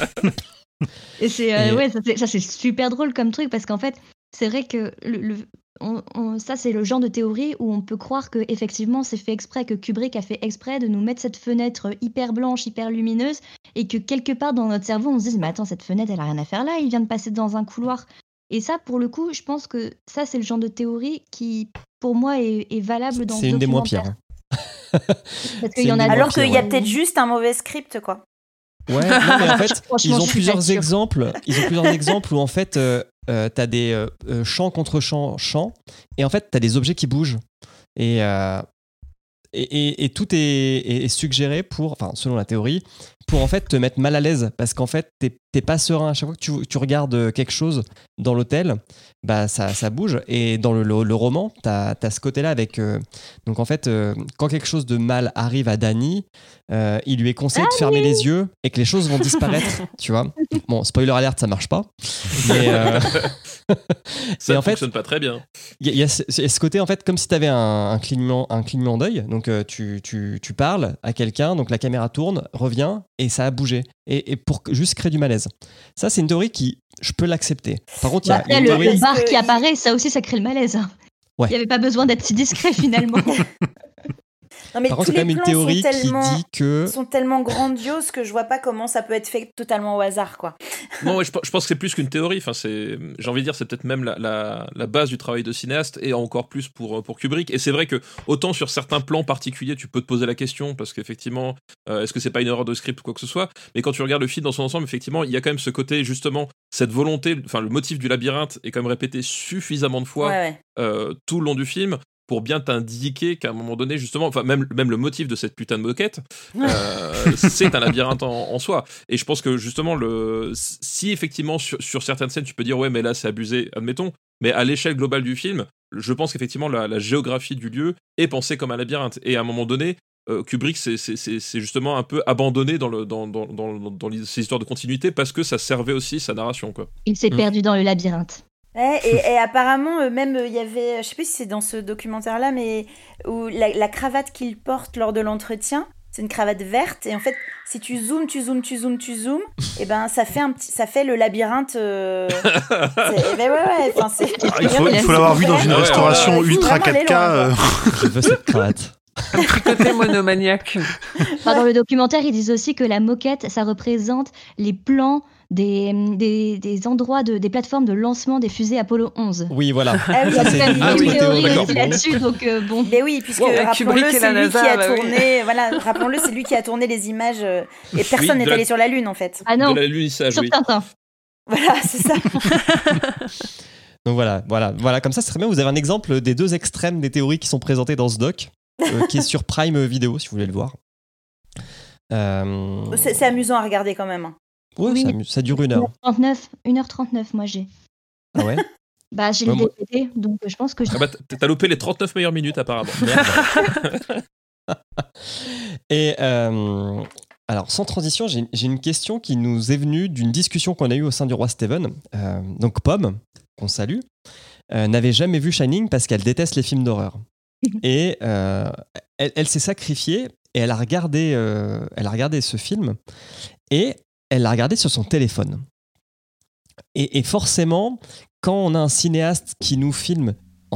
S3: Et ça c'est super drôle comme truc parce qu'en fait, c'est vrai que ça, c'est le genre de théorie où on peut croire que effectivement c'est fait exprès, que Kubrick a fait exprès de nous mettre cette fenêtre hyper blanche, hyper lumineuse, et que quelque part dans notre cerveau, on se dise mais attends, cette fenêtre, elle a rien à faire là, il vient de passer dans un couloir. Et ça, pour le coup, je pense que ça, c'est le genre de théorie qui, pour moi, est valable dans
S1: C'est
S3: ce
S1: une des moins pires.
S3: documentaire.
S1: Hein.
S3: Parce
S1: C'est
S3: qu'il y en
S1: une
S3: a
S1: des
S2: Alors
S1: pires,
S2: qu'il y a
S1: ouais.
S2: peut-être juste un mauvais script, quoi.
S1: Ouais, non, mais en fait,
S3: Franchement,
S1: ils ont
S3: je suis pas
S1: plusieurs
S3: sûre.
S1: exemples. Ils ont plusieurs exemples où en fait, t'as des champs contre champs, et en fait, t'as des objets qui bougent. Et tout est suggéré pour, enfin, selon la théorie, pour en fait te mettre mal à l'aise, parce qu'en fait, t'es pas serein. À chaque fois que tu regardes quelque chose dans l'hôtel, bah ça bouge. Et dans le roman, t'as ce côté-là avec. Donc en fait, quand quelque chose de mal arrive à Danny, il lui est conseillé de fermer les yeux et que les choses vont disparaître. Tu vois. Bon, spoiler alert, ça marche pas. Mais
S4: Ça
S1: et
S4: ne
S1: en fait,
S4: fonctionne pas très bien.
S1: il y a ce côté, en fait, comme si tu avais un clignement d'œil. Donc, tu parles à quelqu'un, donc la caméra tourne, revient, et ça a bougé. Et pour juste créer du malaise. Ça, c'est une théorie qui, je peux l'accepter. Par contre, il y a
S3: Après,
S1: une théorie...
S3: le bar
S2: Parce que
S3: qui apparaît, ça aussi, ça crée le malaise.
S1: Ouais.
S3: Il n'y avait pas besoin d'être si discret, finalement.
S2: Non, mais
S1: Par contre,
S2: tous
S1: il y a quand
S2: les
S1: même une
S2: plans
S1: théorie
S2: sont
S1: qui
S2: tellement,
S1: dit que...
S2: sont tellement grandioses que je vois pas comment ça peut être fait totalement au hasard, quoi.
S4: Non, je pense que c'est plus qu'une théorie. Enfin, j'ai envie de dire, c'est peut-être même la base du travail de cinéaste, et encore plus pour Kubrick. Et c'est vrai que autant sur certains plans particuliers, tu peux te poser la question, parce qu'effectivement, est-ce que c'est pas une erreur de script ou quoi que ce soit. Mais quand tu regardes le film dans son ensemble, effectivement, il y a quand même ce côté, justement, cette volonté, enfin, le motif du labyrinthe est quand même répété suffisamment de fois
S2: Ouais.
S4: tout le long du film pour bien t'indiquer qu'à un moment donné, justement, enfin même le motif de cette putain de moquette, c'est un labyrinthe en soi. Et je pense que justement, si effectivement sur certaines scènes, tu peux dire ouais, mais là c'est abusé, admettons, mais à l'échelle globale du film, je pense qu'effectivement la géographie du lieu est pensée comme un labyrinthe. Et à un moment donné, Kubrick c'est justement un peu abandonné dans ces histoires de continuité parce que ça servait aussi sa narration, quoi.
S3: Il s'est perdu dans le labyrinthe.
S2: Ouais, et apparemment, même, il y avait, je sais plus si c'est dans ce documentaire-là, mais où la cravate qu'il porte lors de l'entretien, c'est une cravate verte, et en fait, si tu zoomes, et ben, ça fait le labyrinthe. Mais ouais, enfin, c'est.
S6: Il faut l'avoir vu dans une restauration ultra 4K.
S1: Je veux cette cravate.
S5: Un petit côté monomaniaque.
S3: Enfin, dans le documentaire, ils disent aussi que la moquette, ça représente les plans des endroits, des plateformes de lancement des fusées Apollo 11.
S1: Oui, voilà.
S2: Ah oui,
S3: Il y a
S1: Ça, c'est
S3: quand même
S1: une
S3: une
S1: théorie,
S3: théorie
S1: d'accord.
S3: aussi là-dessus, donc bon.
S2: Mais oui, puisque
S5: Wow,
S2: rappelons-le,
S5: Kubrick et
S2: c'est
S5: la
S2: lui qui
S5: NASA,
S2: a
S5: bah oui.
S2: tourné. Voilà, rappelons-le, c'est lui qui a tourné les images et personne n'est
S4: de la-
S2: allé sur la Lune en fait.
S3: Ah non,
S4: De l'alunissage,
S3: sur
S4: oui.
S3: Tintin.
S2: Voilà, c'est ça.
S1: Donc voilà, comme ça, ce serait bien. Vous avez un exemple des deux extrêmes des théories qui sont présentées dans ce doc, qui est sur Prime Video, si vous voulez le voir.
S2: C'est amusant à regarder quand même.
S1: Ouais,
S3: Oui.
S1: ça dure 1 heure.
S3: 1h39, moi j'ai.
S1: Ah ouais.
S3: Bah, j'ai
S1: Ouais,
S3: le
S1: moi-
S3: DVD, donc je pense que je.
S4: Ah bah, t'as loupé les 39 meilleures minutes apparemment.
S1: Et alors, sans transition, j'ai une question qui nous est venue d'une discussion qu'on a eue au sein du Roi Steven. Donc, Pomme, qu'on salue, n'avait jamais vu Shining parce qu'elle déteste les films d'horreur. Et elle s'est sacrifiée et elle a regardé ce film et elle l'a regardé sur son téléphone. Et forcément, quand on a un cinéaste qui nous filme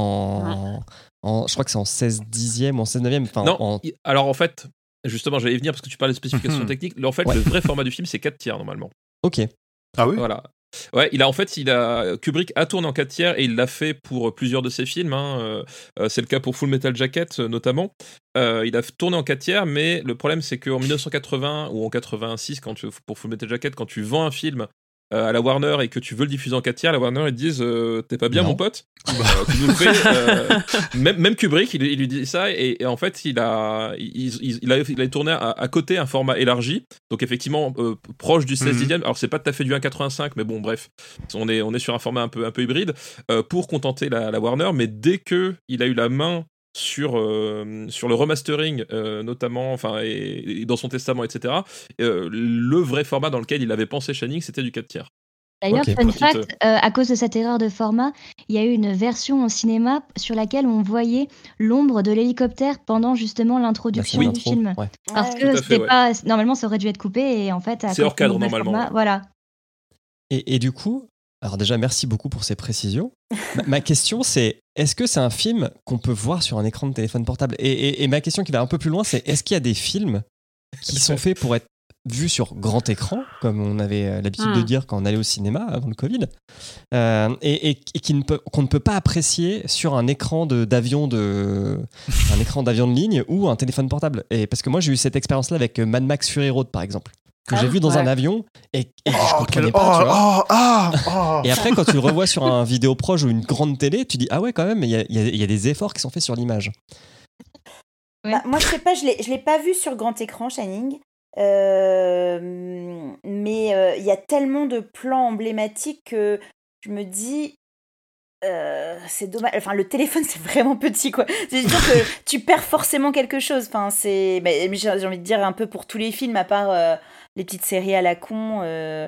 S1: je crois que c'est en 16/10 ou en 16/9. Enfin,
S4: Non, alors en fait, justement, j'allais y venir parce que tu parlais de spécifications techniques. En fait,
S1: Ouais.
S4: le vrai format du film, c'est 4/3 normalement.
S1: Ok.
S6: Ah oui.
S4: Voilà. Ouais, Kubrick a tourné en 4/3 et il l'a fait pour plusieurs de ses films. C'est le cas pour Full Metal Jacket notamment. Il a tourné en 4/3, mais le problème c'est qu'en 1980 ou en 86, pour Full Metal Jacket, quand tu vends un film à la Warner et que tu veux le diffuser en 4/3, la Warner ils te disent t'es pas bien
S1: Non.
S4: mon pote, tu nous le fais. Même Kubrick il lui dit ça et en fait il a tourné à côté un format élargi, donc effectivement proche du 16/10. Alors c'est pas tout à fait du 1,85, mais bon bref, on est sur un format un peu hybride pour contenter la Warner, mais dès que il a eu la main sur le remastering notamment, enfin et dans son testament, etc. Le vrai format dans lequel il avait pensé Shining, c'était du 4/3.
S3: D'ailleurs,
S1: Ok,
S3: fun
S4: petite-
S3: fact, à cause de cette erreur de format, il y a eu une version au cinéma sur laquelle on voyait l'ombre de l'hélicoptère pendant justement l'introduction
S1: Bah,
S3: du
S1: c'est
S3: film.
S1: l'intro, ouais.
S3: Parce
S2: Ouais.
S3: que
S4: Tout à fait,
S3: c'était
S4: ouais.
S3: pas. Normalement, ça aurait dû être coupé et en fait, à
S4: C'est hors
S3: cause du
S4: cadre,
S3: mauvais
S4: normalement.
S3: format, voilà.
S1: Et du coup, alors déjà, merci beaucoup pour ces précisions. Ma question, c'est est-ce que c'est un film qu'on peut voir sur un écran de téléphone portable ? Et ma question qui va un peu plus loin, c'est est-ce qu'il y a des films qui sont faits pour être vus sur grand écran, comme on avait l'habitude de dire quand on allait au cinéma avant le Covid, et qu'on ne peut pas apprécier sur un écran d'avion de ligne ou un téléphone portable. Et parce que moi, j'ai eu cette expérience-là avec Mad Max Fury Road, par exemple, que j'ai vu dans un avion et je comprenais pas, tu vois. Et après, quand tu le revois sur un vidéo proche ou une grande télé, tu dis ah ouais, quand même, il y a des efforts qui sont faits sur l'image.
S2: Ouais. Bah, moi, je sais pas, je l'ai pas vu sur grand écran, Shining. Mais il y a tellement de plans emblématiques que je me dis c'est dommage. Enfin, le téléphone, c'est vraiment petit, quoi. C'est-à-dire que tu perds forcément quelque chose. Enfin, j'ai envie de dire un peu pour tous les films, à part les petites séries à la con.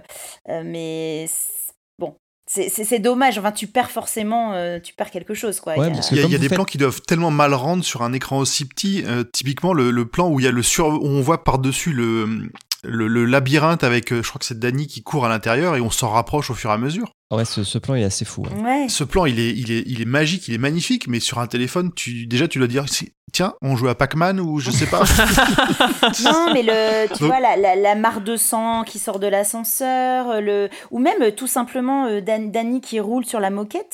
S2: Mais bon, c'est dommage. Enfin, tu perds forcément, tu perds quelque chose, quoi.
S1: Ouais,
S6: il y a des plans qui doivent tellement mal rendre sur un écran aussi petit. Typiquement, le plan où il y a où on voit par-dessus le labyrinthe avec, je crois que c'est Danny qui court à l'intérieur et on s'en rapproche au fur et à mesure.
S1: Ouais, ce plan est assez fou. Hein.
S2: Ouais.
S6: Ce plan, il est magique, il est magnifique, mais sur un téléphone, tu dois dire, tiens, on joue à Pac-Man ou je sais pas.
S2: Non, mais tu vois, la mare de sang qui sort de l'ascenseur, ou même tout simplement Danny qui roule sur la moquette.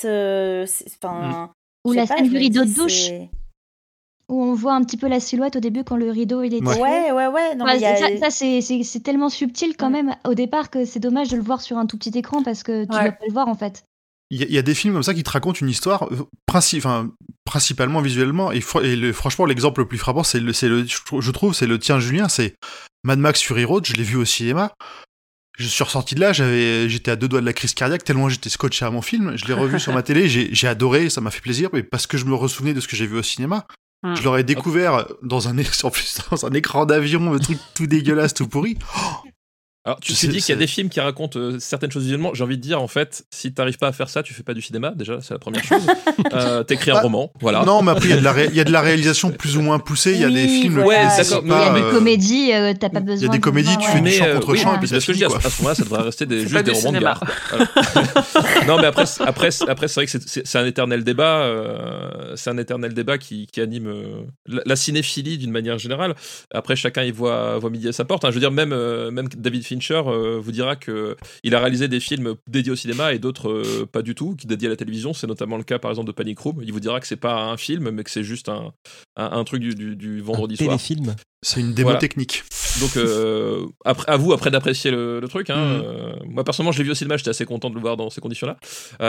S3: Ou la scène du rideau de douche. Où on voit un petit peu la silhouette au début quand le rideau il est tiré.
S2: Ouais. Non,
S3: ça c'est tellement subtil quand même au départ que c'est dommage de le voir sur un tout petit écran parce que tu vas pas le voir en fait.
S6: Il y a des films comme ça qui te racontent une histoire principalement visuellement et franchement l'exemple le plus frappant je trouve c'est le tien Julien, c'est Mad Max Fury Road. Je l'ai vu au cinéma. Je suis ressorti de là, j'étais à 2 doigts de la crise cardiaque tellement j'étais scotché à mon film. Je l'ai revu sur ma télé, j'ai adoré, ça m'a fait plaisir, mais parce que je me ressouvenais de ce que j'ai vu au cinéma. Je l'aurais découvert dans un écran d'avion, un truc tout dégueulasse, tout pourri.
S4: Alors, tu dis qu'il y a des films qui racontent certaines choses visuellement. J'ai envie de dire, en fait, si t'arrives pas à faire ça, tu fais pas du cinéma. Déjà, c'est la première chose. T'écris un roman, voilà.
S6: Non, mais après, il y a de la réalisation plus ou moins poussée. Il y a des films.
S4: Ouais, d'accord.
S3: Il y a des comédies, t'as pas besoin.
S6: Il y a des comédies, tu fais du chant contre chant, et puis
S4: c'est ce que je dis. À ce moment-là, ça devrait rester juste des romans de gare. Non, mais après, c'est vrai que c'est un éternel débat. C'est un éternel débat qui anime la cinéphilie d'une manière générale. Après, chacun y voit midi à sa porte. Je veux dire, même David Fincher vous dira qu'il a réalisé des films dédiés au cinéma et d'autres pas du tout, qui dédiés à la télévision. C'est notamment le cas par exemple de Panic Room. Il vous dira que c'est pas un film mais que c'est juste un truc du vendredi soir.
S1: Téléfilm.
S6: C'est une démo technique.
S4: Donc à vous après d'apprécier le truc. Moi personnellement je l'ai vu au cinéma, j'étais assez content de le voir dans ces conditions-là.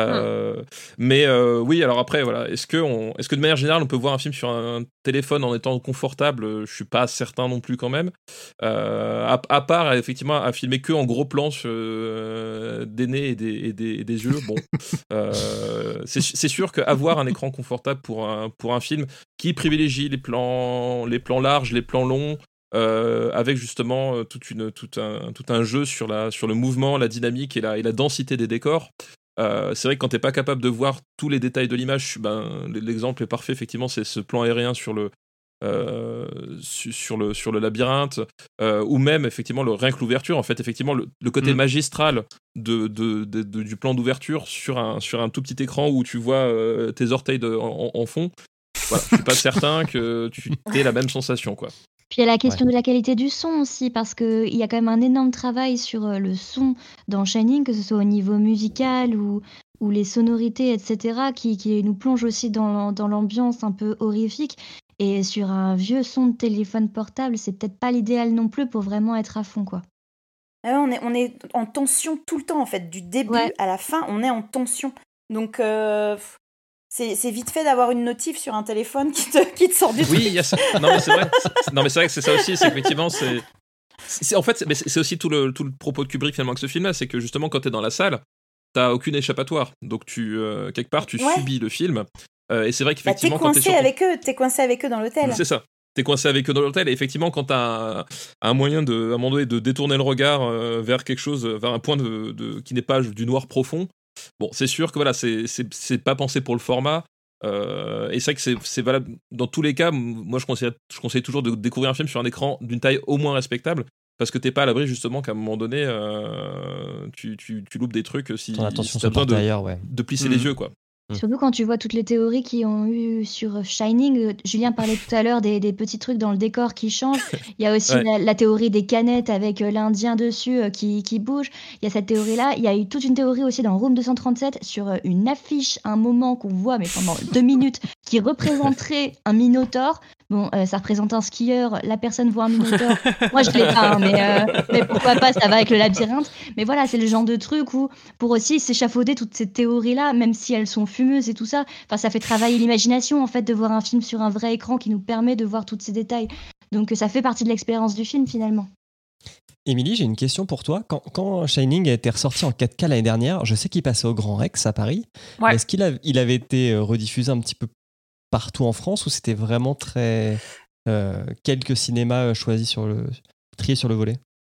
S4: Mais oui, alors après voilà, est-ce que de manière générale on peut voir un film sur un téléphone en étant confortable? Je suis pas certain non plus quand même. À part effectivement à filmer que en gros plan des nez et des yeux. Bon, c'est sûr qu'avoir un écran confortable pour un film qui privilégie les plans larges, les plans longs, avec justement tout un jeu sur le mouvement, la dynamique et la densité des décors. C'est vrai que quand t'es pas capable de voir tous les détails de l'image, l'exemple est parfait. Effectivement, c'est ce plan aérien sur le labyrinthe, ou même effectivement rien que l'ouverture. En fait, effectivement, le côté magistral du plan d'ouverture sur un tout petit écran où tu vois tes orteils en fond. Voilà, je suis pas certain que tu aies la même sensation, quoi.
S3: Puis il y a la question de la qualité du son aussi, parce qu'il y a quand même un énorme travail sur le son dans Shining, que ce soit au niveau musical ou les sonorités, etc., qui nous plonge aussi dans l'ambiance un peu horrifique. Et sur un vieux son de téléphone portable, c'est peut-être pas l'idéal non plus pour vraiment être à fond, quoi.
S2: On est en tension tout le temps, en fait. Du début à la fin, on est en tension. Donc... C'est vite fait d'avoir une notif sur un téléphone qui te sort du truc.
S4: Oui, il y a ça. Non, mais c'est vrai. Non, mais c'est vrai que c'est ça aussi. C'est qu'effectivement, en fait, c'est aussi tout le propos de Kubrick finalement avec ce film-là, c'est que justement, quand t'es dans la salle, t'as aucune échappatoire. Donc quelque part, tu subis le film. Et c'est vrai qu'effectivement, quand
S2: t'es coincé avec eux dans l'hôtel.
S4: C'est ça. T'es coincé avec eux dans l'hôtel, et effectivement, quand t'as un moyen à un moment donné de détourner le regard vers quelque chose, vers un point qui n'est pas du noir profond. Bon, c'est sûr que voilà, c'est pas pensé pour le format, et c'est vrai que c'est valable dans tous les cas. Moi, je conseille toujours de découvrir un film sur un écran d'une taille au moins respectable, parce que t'es pas à l'abri justement qu'à un moment donné, tu loupes des trucs si t'as besoin de plisser les yeux, quoi.
S3: Surtout quand tu vois toutes les théories qui ont eu sur Shining. Julien parlait tout à l'heure des petits trucs dans le décor qui changent. Il y a aussi la théorie des canettes avec l'Indien dessus qui bouge. Il y a cette théorie-là. Il y a eu toute une théorie aussi dans Room 237 sur une affiche, un moment qu'on voit, mais pendant 2 minutes, qui représenterait un minotaure. Bon, ça représente un skieur, la personne voit un minotaure. Moi, je ne l'ai pas, mais pourquoi pas, ça va avec le labyrinthe. Mais voilà, c'est le genre de truc où, pour aussi s'échafauder toutes ces théories-là, même si elles sont fumeuses et tout ça, ça fait travailler l'imagination, en fait, de voir un film sur un vrai écran qui nous permet de voir tous ces détails. Donc, ça fait partie de l'expérience du film, finalement.
S1: Émilie, j'ai une question pour toi. Quand Shining a été ressorti en 4K l'année dernière, je sais qu'il passait au Grand Rex à Paris.
S5: Ouais.
S1: Est-ce qu'il avait été rediffusé un petit peu partout en France ou c'était vraiment très quelques cinémas choisis triés sur le volet?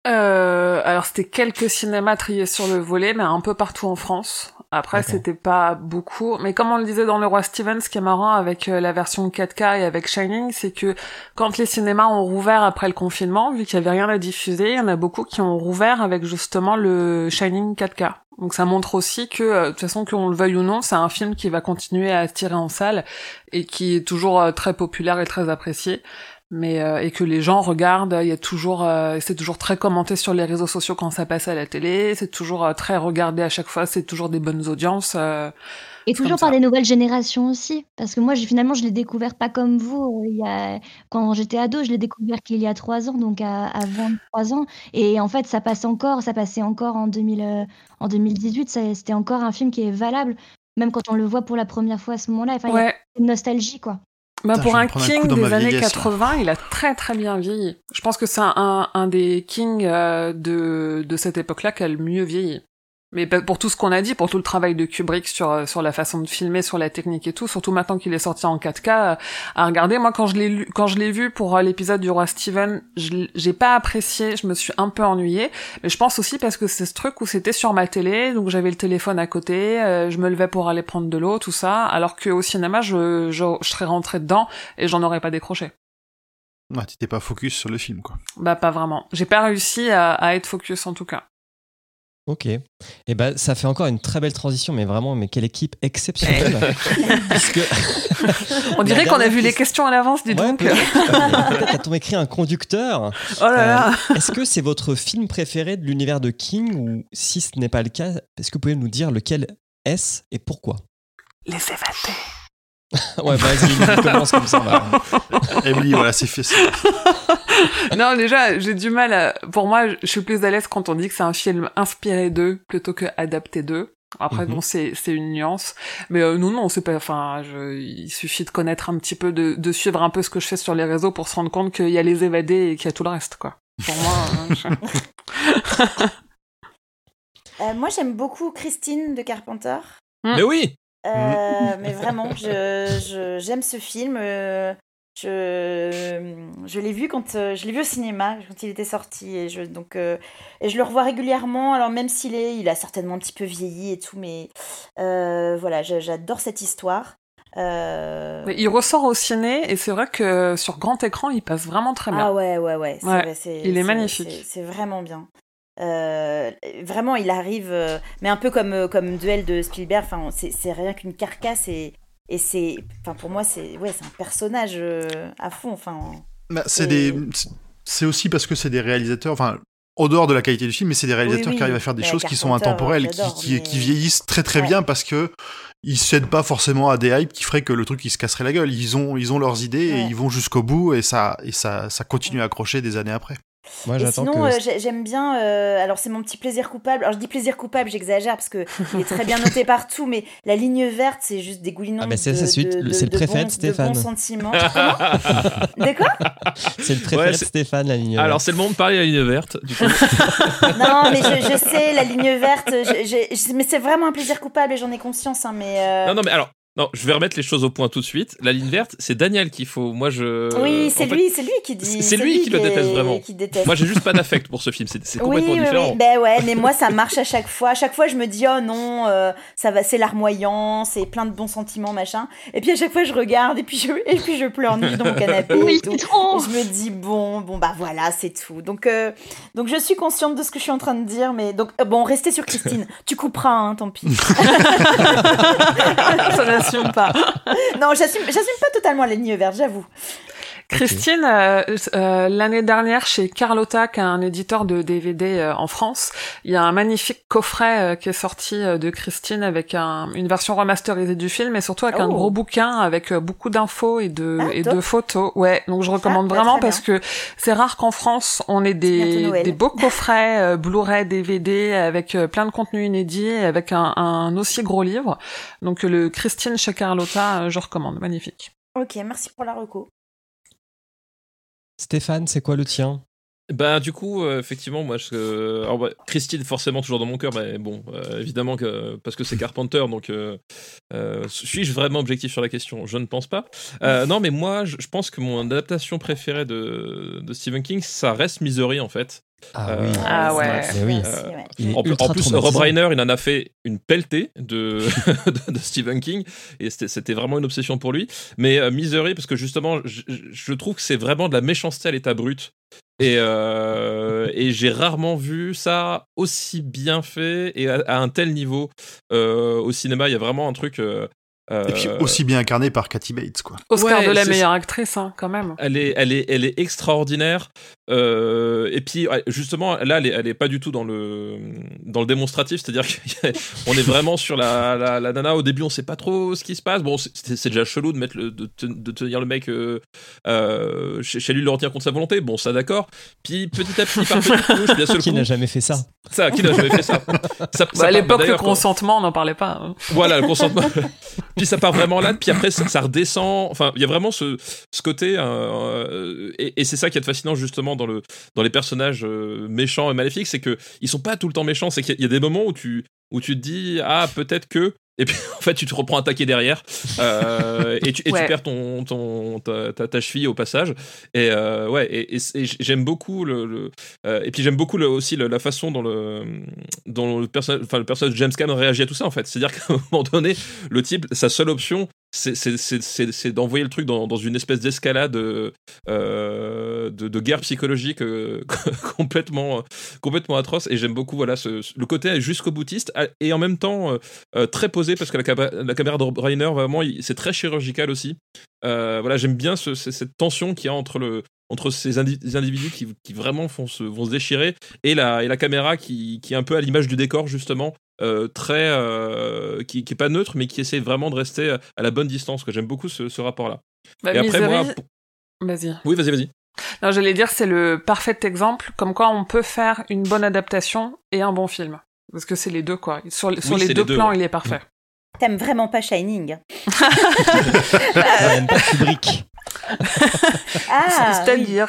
S5: Alors c'était quelques cinémas triés sur le volet, mais un peu partout en France. Après,
S1: D'accord.
S5: c'était pas beaucoup. Mais comme on le disait dans Le Roi Steven, ce qui est marrant avec la version 4K et avec Shining, c'est que quand les cinémas ont rouvert après le confinement, vu qu'il y avait rien à diffuser, il y en a beaucoup qui ont rouvert avec justement le Shining 4K. Donc ça montre aussi que, de toute façon, qu'on le veuille ou non, c'est un film qui va continuer à attirer en salle et qui est toujours très populaire et très apprécié. Mais et que les gens regardent, il y a toujours c'est toujours très commenté sur les réseaux sociaux quand ça passe à la télé, c'est toujours très regardé à chaque fois, c'est toujours des bonnes audiences.
S3: Et toujours par des nouvelles générations aussi, parce que moi finalement je l'ai découvert pas comme vous, quand j'étais ado, je l'ai découvert qu'il y a 3 ans, donc à 23 ans, et en fait ça passait encore en 2018, c'était encore un film qui est valable, même quand on le voit pour la première fois à ce moment-là, il y a une nostalgie quoi.
S5: Bah
S6: Putain,
S5: pour
S6: je vais
S5: un
S6: me prendre un
S5: King
S6: coup dans
S5: des
S6: ma
S5: années
S6: vieillesse,
S5: 80, il a très très bien vieilli. Je pense que c'est un des Kings de cette époque-là qui a le mieux vieilli. Mais pour tout ce qu'on a dit, pour tout le travail de Kubrick sur la façon de filmer, sur la technique et tout, surtout maintenant qu'il est sorti en 4K, à regarder. Moi, quand je l'ai vu pour l'épisode du Roi Steven, j'ai pas apprécié, je me suis un peu ennuyée. Mais je pense aussi parce que c'est ce truc où c'était sur ma télé, donc j'avais le téléphone à côté, je me levais pour aller prendre de l'eau, tout ça, alors qu'au cinéma, je serais rentrée dedans et j'en aurais pas décroché.
S6: Ouais, t'étais pas focus sur le film, quoi.
S5: Bah, pas vraiment. J'ai pas réussi à être focus, en tout cas.
S1: Ok. Et ben ça fait encore une très belle transition, mais vraiment, mais quelle équipe exceptionnelle.
S5: On dirait qu'on a vu les questions à l'avance, dis donc.
S1: Peut-être a-t-on écrit un conducteur.
S5: Oh là là.
S1: Est-ce que c'est votre film préféré de l'univers de King, ou si ce n'est pas le cas, est-ce que vous pouvez nous dire lequel est-ce et pourquoi?
S5: Les évadés.
S1: Ouais, vas-y, commence comme ça.
S6: Emily, voilà, c'est fait.
S5: Non, déjà, j'ai du mal pour moi, je suis plus à l'aise quand on dit que c'est un film inspiré d'eux plutôt que adapté d'eux. Après, bon, c'est une nuance. Mais non, c'est pas... Enfin, il suffit de connaître un petit peu, de suivre un peu ce que je fais sur les réseaux pour se rendre compte qu'il y a les évadés et qu'il y a tout le reste, quoi. Pour moi...
S2: Moi, j'aime beaucoup Christine de Carpenter.
S4: Mais oui.
S2: Mais vraiment, j'aime ce film. Je l'ai vu je l'ai vu au cinéma quand il était sorti et je le revois régulièrement. Alors même il a certainement un petit peu vieilli et tout, mais voilà, j'adore cette histoire.
S5: Mais il ressort au ciné et c'est vrai que sur grand écran, il passe vraiment très bien.
S2: Ah ouais, c'est vrai,
S5: il est magnifique.
S2: C'est vraiment bien. Vraiment, il arrive, mais un peu comme Duel de Spielberg. Enfin, c'est rien qu'une carcasse et c'est, enfin pour moi c'est un personnage à fond. Enfin,
S6: bah, c'est aussi parce que c'est des réalisateurs. Enfin, au dehors de la qualité du film, mais c'est des réalisateurs qui arrivent à faire des choses qui sont intemporelles, qui vieillissent très très bien parce que ils cèdent pas forcément à des hypes qui feraient que le truc il se casserait la gueule. Ils ont leurs idées et ils vont jusqu'au bout et ça continue à accrocher des années après.
S1: Moi,
S2: et sinon, j'aime bien. Alors, c'est mon petit plaisir coupable. Alors, je dis plaisir coupable, j'exagère parce que il est très bien noté partout, mais la ligne verte, c'est juste dégoulinant.
S1: Ah, mais c'est le préféré de Stéphane.
S2: De bons sentiments. De quoi?
S1: C'est le préféré de Stéphane, la ligne verte.
S4: Alors, c'est le moment de parler de la ligne verte, du coup.
S2: Non, mais je sais, la ligne verte, mais c'est vraiment un plaisir coupable et j'en ai conscience. Hein, mais
S4: Non, mais alors. Non, je vais remettre les choses au point tout de suite. La ligne verte, c'est Daniel qu'il faut. Moi,
S2: Oui, c'est lui qui dit.
S4: C'est lui qui le déteste vraiment. Moi, j'ai juste pas d'affect pour ce film. C'est complètement différent.
S2: Oui. Ben ouais, mais moi, ça marche à chaque fois. À chaque fois, je me dis, oh non, ça va, c'est larmoyant, c'est plein de bons sentiments, machin. Et puis à chaque fois, je regarde et puis je pleure nu dans mon canapé.
S3: Oui,
S2: et tout.
S3: trop.
S2: Et je me dis, bon, bah voilà, c'est tout. Donc je suis consciente de ce que je suis en train de dire, mais donc bon, restez sur Christine. Tu couperas, hein, tant pis.
S5: Ça n'assume pas.
S2: Non, j'assume pas totalement la ligne verte, j'avoue.
S5: Christine, l'année dernière, chez Carlotta, qui est un éditeur de DVD en France, il y a un magnifique coffret qui est sorti de Christine avec une version remasterisée du film et surtout avec un gros bouquin avec beaucoup d'infos et de photos. Ouais, donc je recommande vraiment parce que c'est rare qu'en France, on ait des beaux coffrets Blu-ray, DVD avec plein de contenus inédits et avec un aussi gros livre. Donc le Christine chez Carlotta, je recommande. Magnifique.
S2: Ok, merci pour la reco.
S1: Stéphane, c'est quoi le tien ?
S4: Bah du coup, effectivement, moi, Christine forcément toujours dans mon cœur, mais bon, évidemment que parce que c'est Carpenter, donc suis-je vraiment objectif sur la question ? Je ne pense pas. Non, mais moi, je pense que mon adaptation préférée de Stephen King, ça reste Misery en fait.
S1: Ah oui.
S5: Ah ouais.
S1: Mais oui.
S4: En plus, Rob Reiner, il en a fait une pelletée de Stephen King, et c'était vraiment une obsession pour lui. Mais Misery, parce que justement, je trouve que c'est vraiment de la méchanceté à l'état brut. Et j'ai rarement vu ça aussi bien fait et à un tel niveau au cinéma. Il y a vraiment un truc.
S6: Et puis aussi bien incarné par Kathy Bates, quoi.
S5: Oscar de la meilleure actrice, hein, quand même.
S4: Elle est extraordinaire. Et puis justement, là, elle est pas du tout dans le démonstratif, c'est-à-dire qu'on est vraiment sur la nana. Au début, on sait pas trop ce qui se passe. Bon, c'est déjà chelou de tenir le mec chez lui, de le retenir contre sa volonté. Bon, ça d'accord. Puis petit à petit, par petite touche, bien sûr.
S1: Qui n'a jamais fait ça ?
S4: Qui n'a jamais fait ça,
S5: à l'époque, le consentement, on n'en parlait pas. Hein.
S4: Voilà, le consentement. Puis ça part vraiment là, puis après ça redescend. Enfin, il y a vraiment ce côté, et c'est ça qui est fascinant justement dans les personnages méchants et maléfiques, c'est que ils sont pas tout le temps méchants. C'est qu'il y a des moments où tu te dis peut-être que. Et puis en fait tu te reprends attaquer derrière et tu perds ta cheville au passage et j'aime beaucoup et puis j'aime beaucoup aussi la façon dont le personnage de James Caan réagit à tout ça en fait. C'est-à-dire qu'à un moment donné le type, sa seule option c'est d'envoyer le truc dans une espèce d'escalade de guerre psychologique complètement atroce, et j'aime beaucoup le côté jusqu'au boutiste et en même temps très posé, parce que la caméra de Reiner vraiment c'est très chirurgical aussi. J'aime bien cette tension qu'il y a entre ces individus qui vraiment vont se déchirer et la caméra qui est un peu à l'image du décor justement, qui est pas neutre mais qui essaie vraiment de rester à la bonne distance, que j'aime beaucoup ce rapport là.
S5: Et après vas-y.
S4: Oui, vas-y.
S5: Non, j'allais dire, c'est le parfait exemple comme quoi on peut faire une bonne adaptation et un bon film, parce que c'est les deux quoi. Sur les deux plans, ouais. Il est parfait.
S2: T'aimes vraiment pas Shining?
S1: T'aimes pas Kubrick?
S5: C'est-à-dire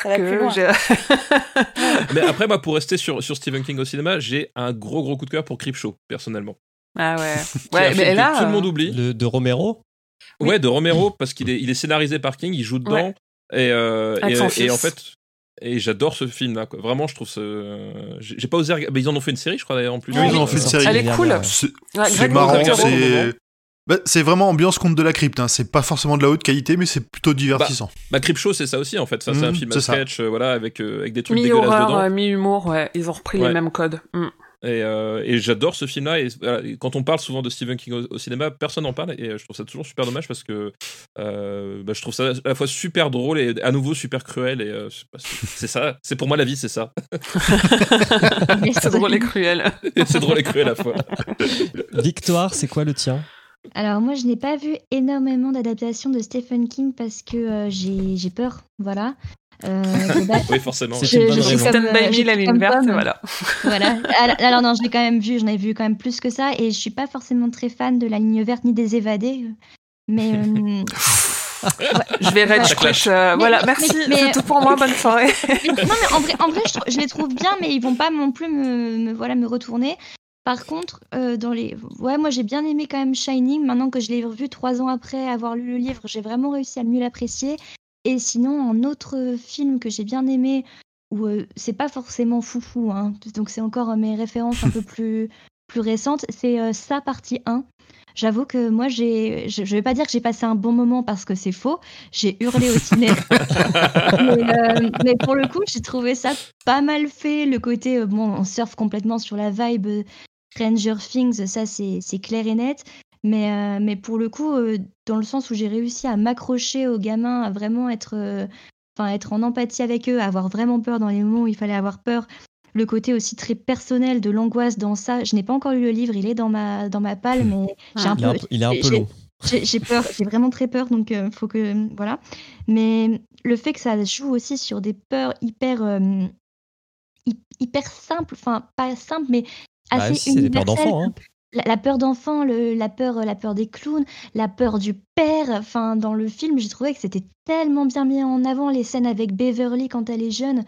S5: que
S4: Mais après, moi, pour rester sur Stephen King au cinéma, j'ai un gros coup de cœur pour Creepshow, personnellement.
S5: Ah ouais. Ouais, mais là,
S4: tout le monde oublie.
S1: De Romero.
S4: Oui. Ouais, de Romero, parce qu'il est scénarisé par King, il joue dedans, et en fait. Et j'adore ce film là, quoi. Vraiment, je trouve j'ai pas osé regarder. Ils en ont fait une série, je crois, d'ailleurs, en plus.
S6: Oui, ils en ont fait une série.
S5: Elle est cool.
S6: C'est marrant, c'est vraiment ambiance conte de la crypte, hein. C'est pas forcément de la haute qualité, mais c'est plutôt divertissant.
S4: Creepshow, c'est ça aussi en fait. Ça, c'est un film à sketch, avec des trucs dégueulasses dedans.
S5: Mi-humour, ouais. Ils ont repris les mêmes codes.
S4: Et j'adore ce film-là. Et quand on parle souvent de Stephen King au cinéma, personne n'en parle. Et je trouve ça toujours super dommage parce que je trouve ça à la fois super drôle et à nouveau super cruel. Et c'est ça. C'est pour moi la vie, c'est ça.
S5: C'est drôle et cruel.
S4: C'est drôle et cruel à la fois.
S1: Victoire, c'est quoi le tien?
S3: Alors moi, je n'ai pas vu énormément d'adaptations de Stephen King parce que j'ai peur, voilà.
S4: Oui, forcément.
S1: C'est une bonne raison.
S5: Stand by me, la ligne verte, voilà.
S3: Voilà. Alors non, je l'ai quand même vu, j'en ai vu quand même plus que ça, et je suis pas forcément très fan de la ligne verte ni des évadés, mais...
S5: Je vais rage quit. Voilà, merci, c'est tout pour moi, bonne soirée.
S3: Non, mais en vrai je les trouve bien, mais ils vont pas non plus me retourner. Par contre, moi j'ai bien aimé quand même Shining. Maintenant que je l'ai revu 3 ans après avoir lu le livre, j'ai vraiment réussi à mieux l'apprécier. Et sinon, un autre film que j'ai bien aimé, où c'est pas forcément foufou, hein, donc c'est encore mes références un peu plus récentes, c'est Ça partie 1. J'avoue que moi, je vais pas dire que j'ai passé un bon moment parce que c'est faux. J'ai hurlé au ciné. mais pour le coup, j'ai trouvé ça pas mal fait. Le côté, on surfe complètement sur la vibe Stranger Things, ça c'est clair et net. Mais pour le coup, dans le sens où j'ai réussi à m'accrocher aux gamins, à vraiment être en empathie avec eux, à avoir vraiment peur dans les moments où il fallait avoir peur. Le côté aussi très personnel de l'angoisse dans ça. Je n'ai pas encore lu le livre, il est dans ma palle, mais
S1: il est un peu long.
S3: J'ai peur, j'ai vraiment très peur, donc faut que voilà. Mais le fait que ça joue aussi sur des peurs hyper simples, enfin pas simples, mais assez
S1: c'est des peurs
S3: universelles.
S1: d'enfant. Hein.
S3: La peur d'enfant, la peur des clowns, la peur du père. Enfin, dans le film, j'ai trouvé que c'était tellement bien mis en avant, les scènes avec Beverly quand elle est jeune.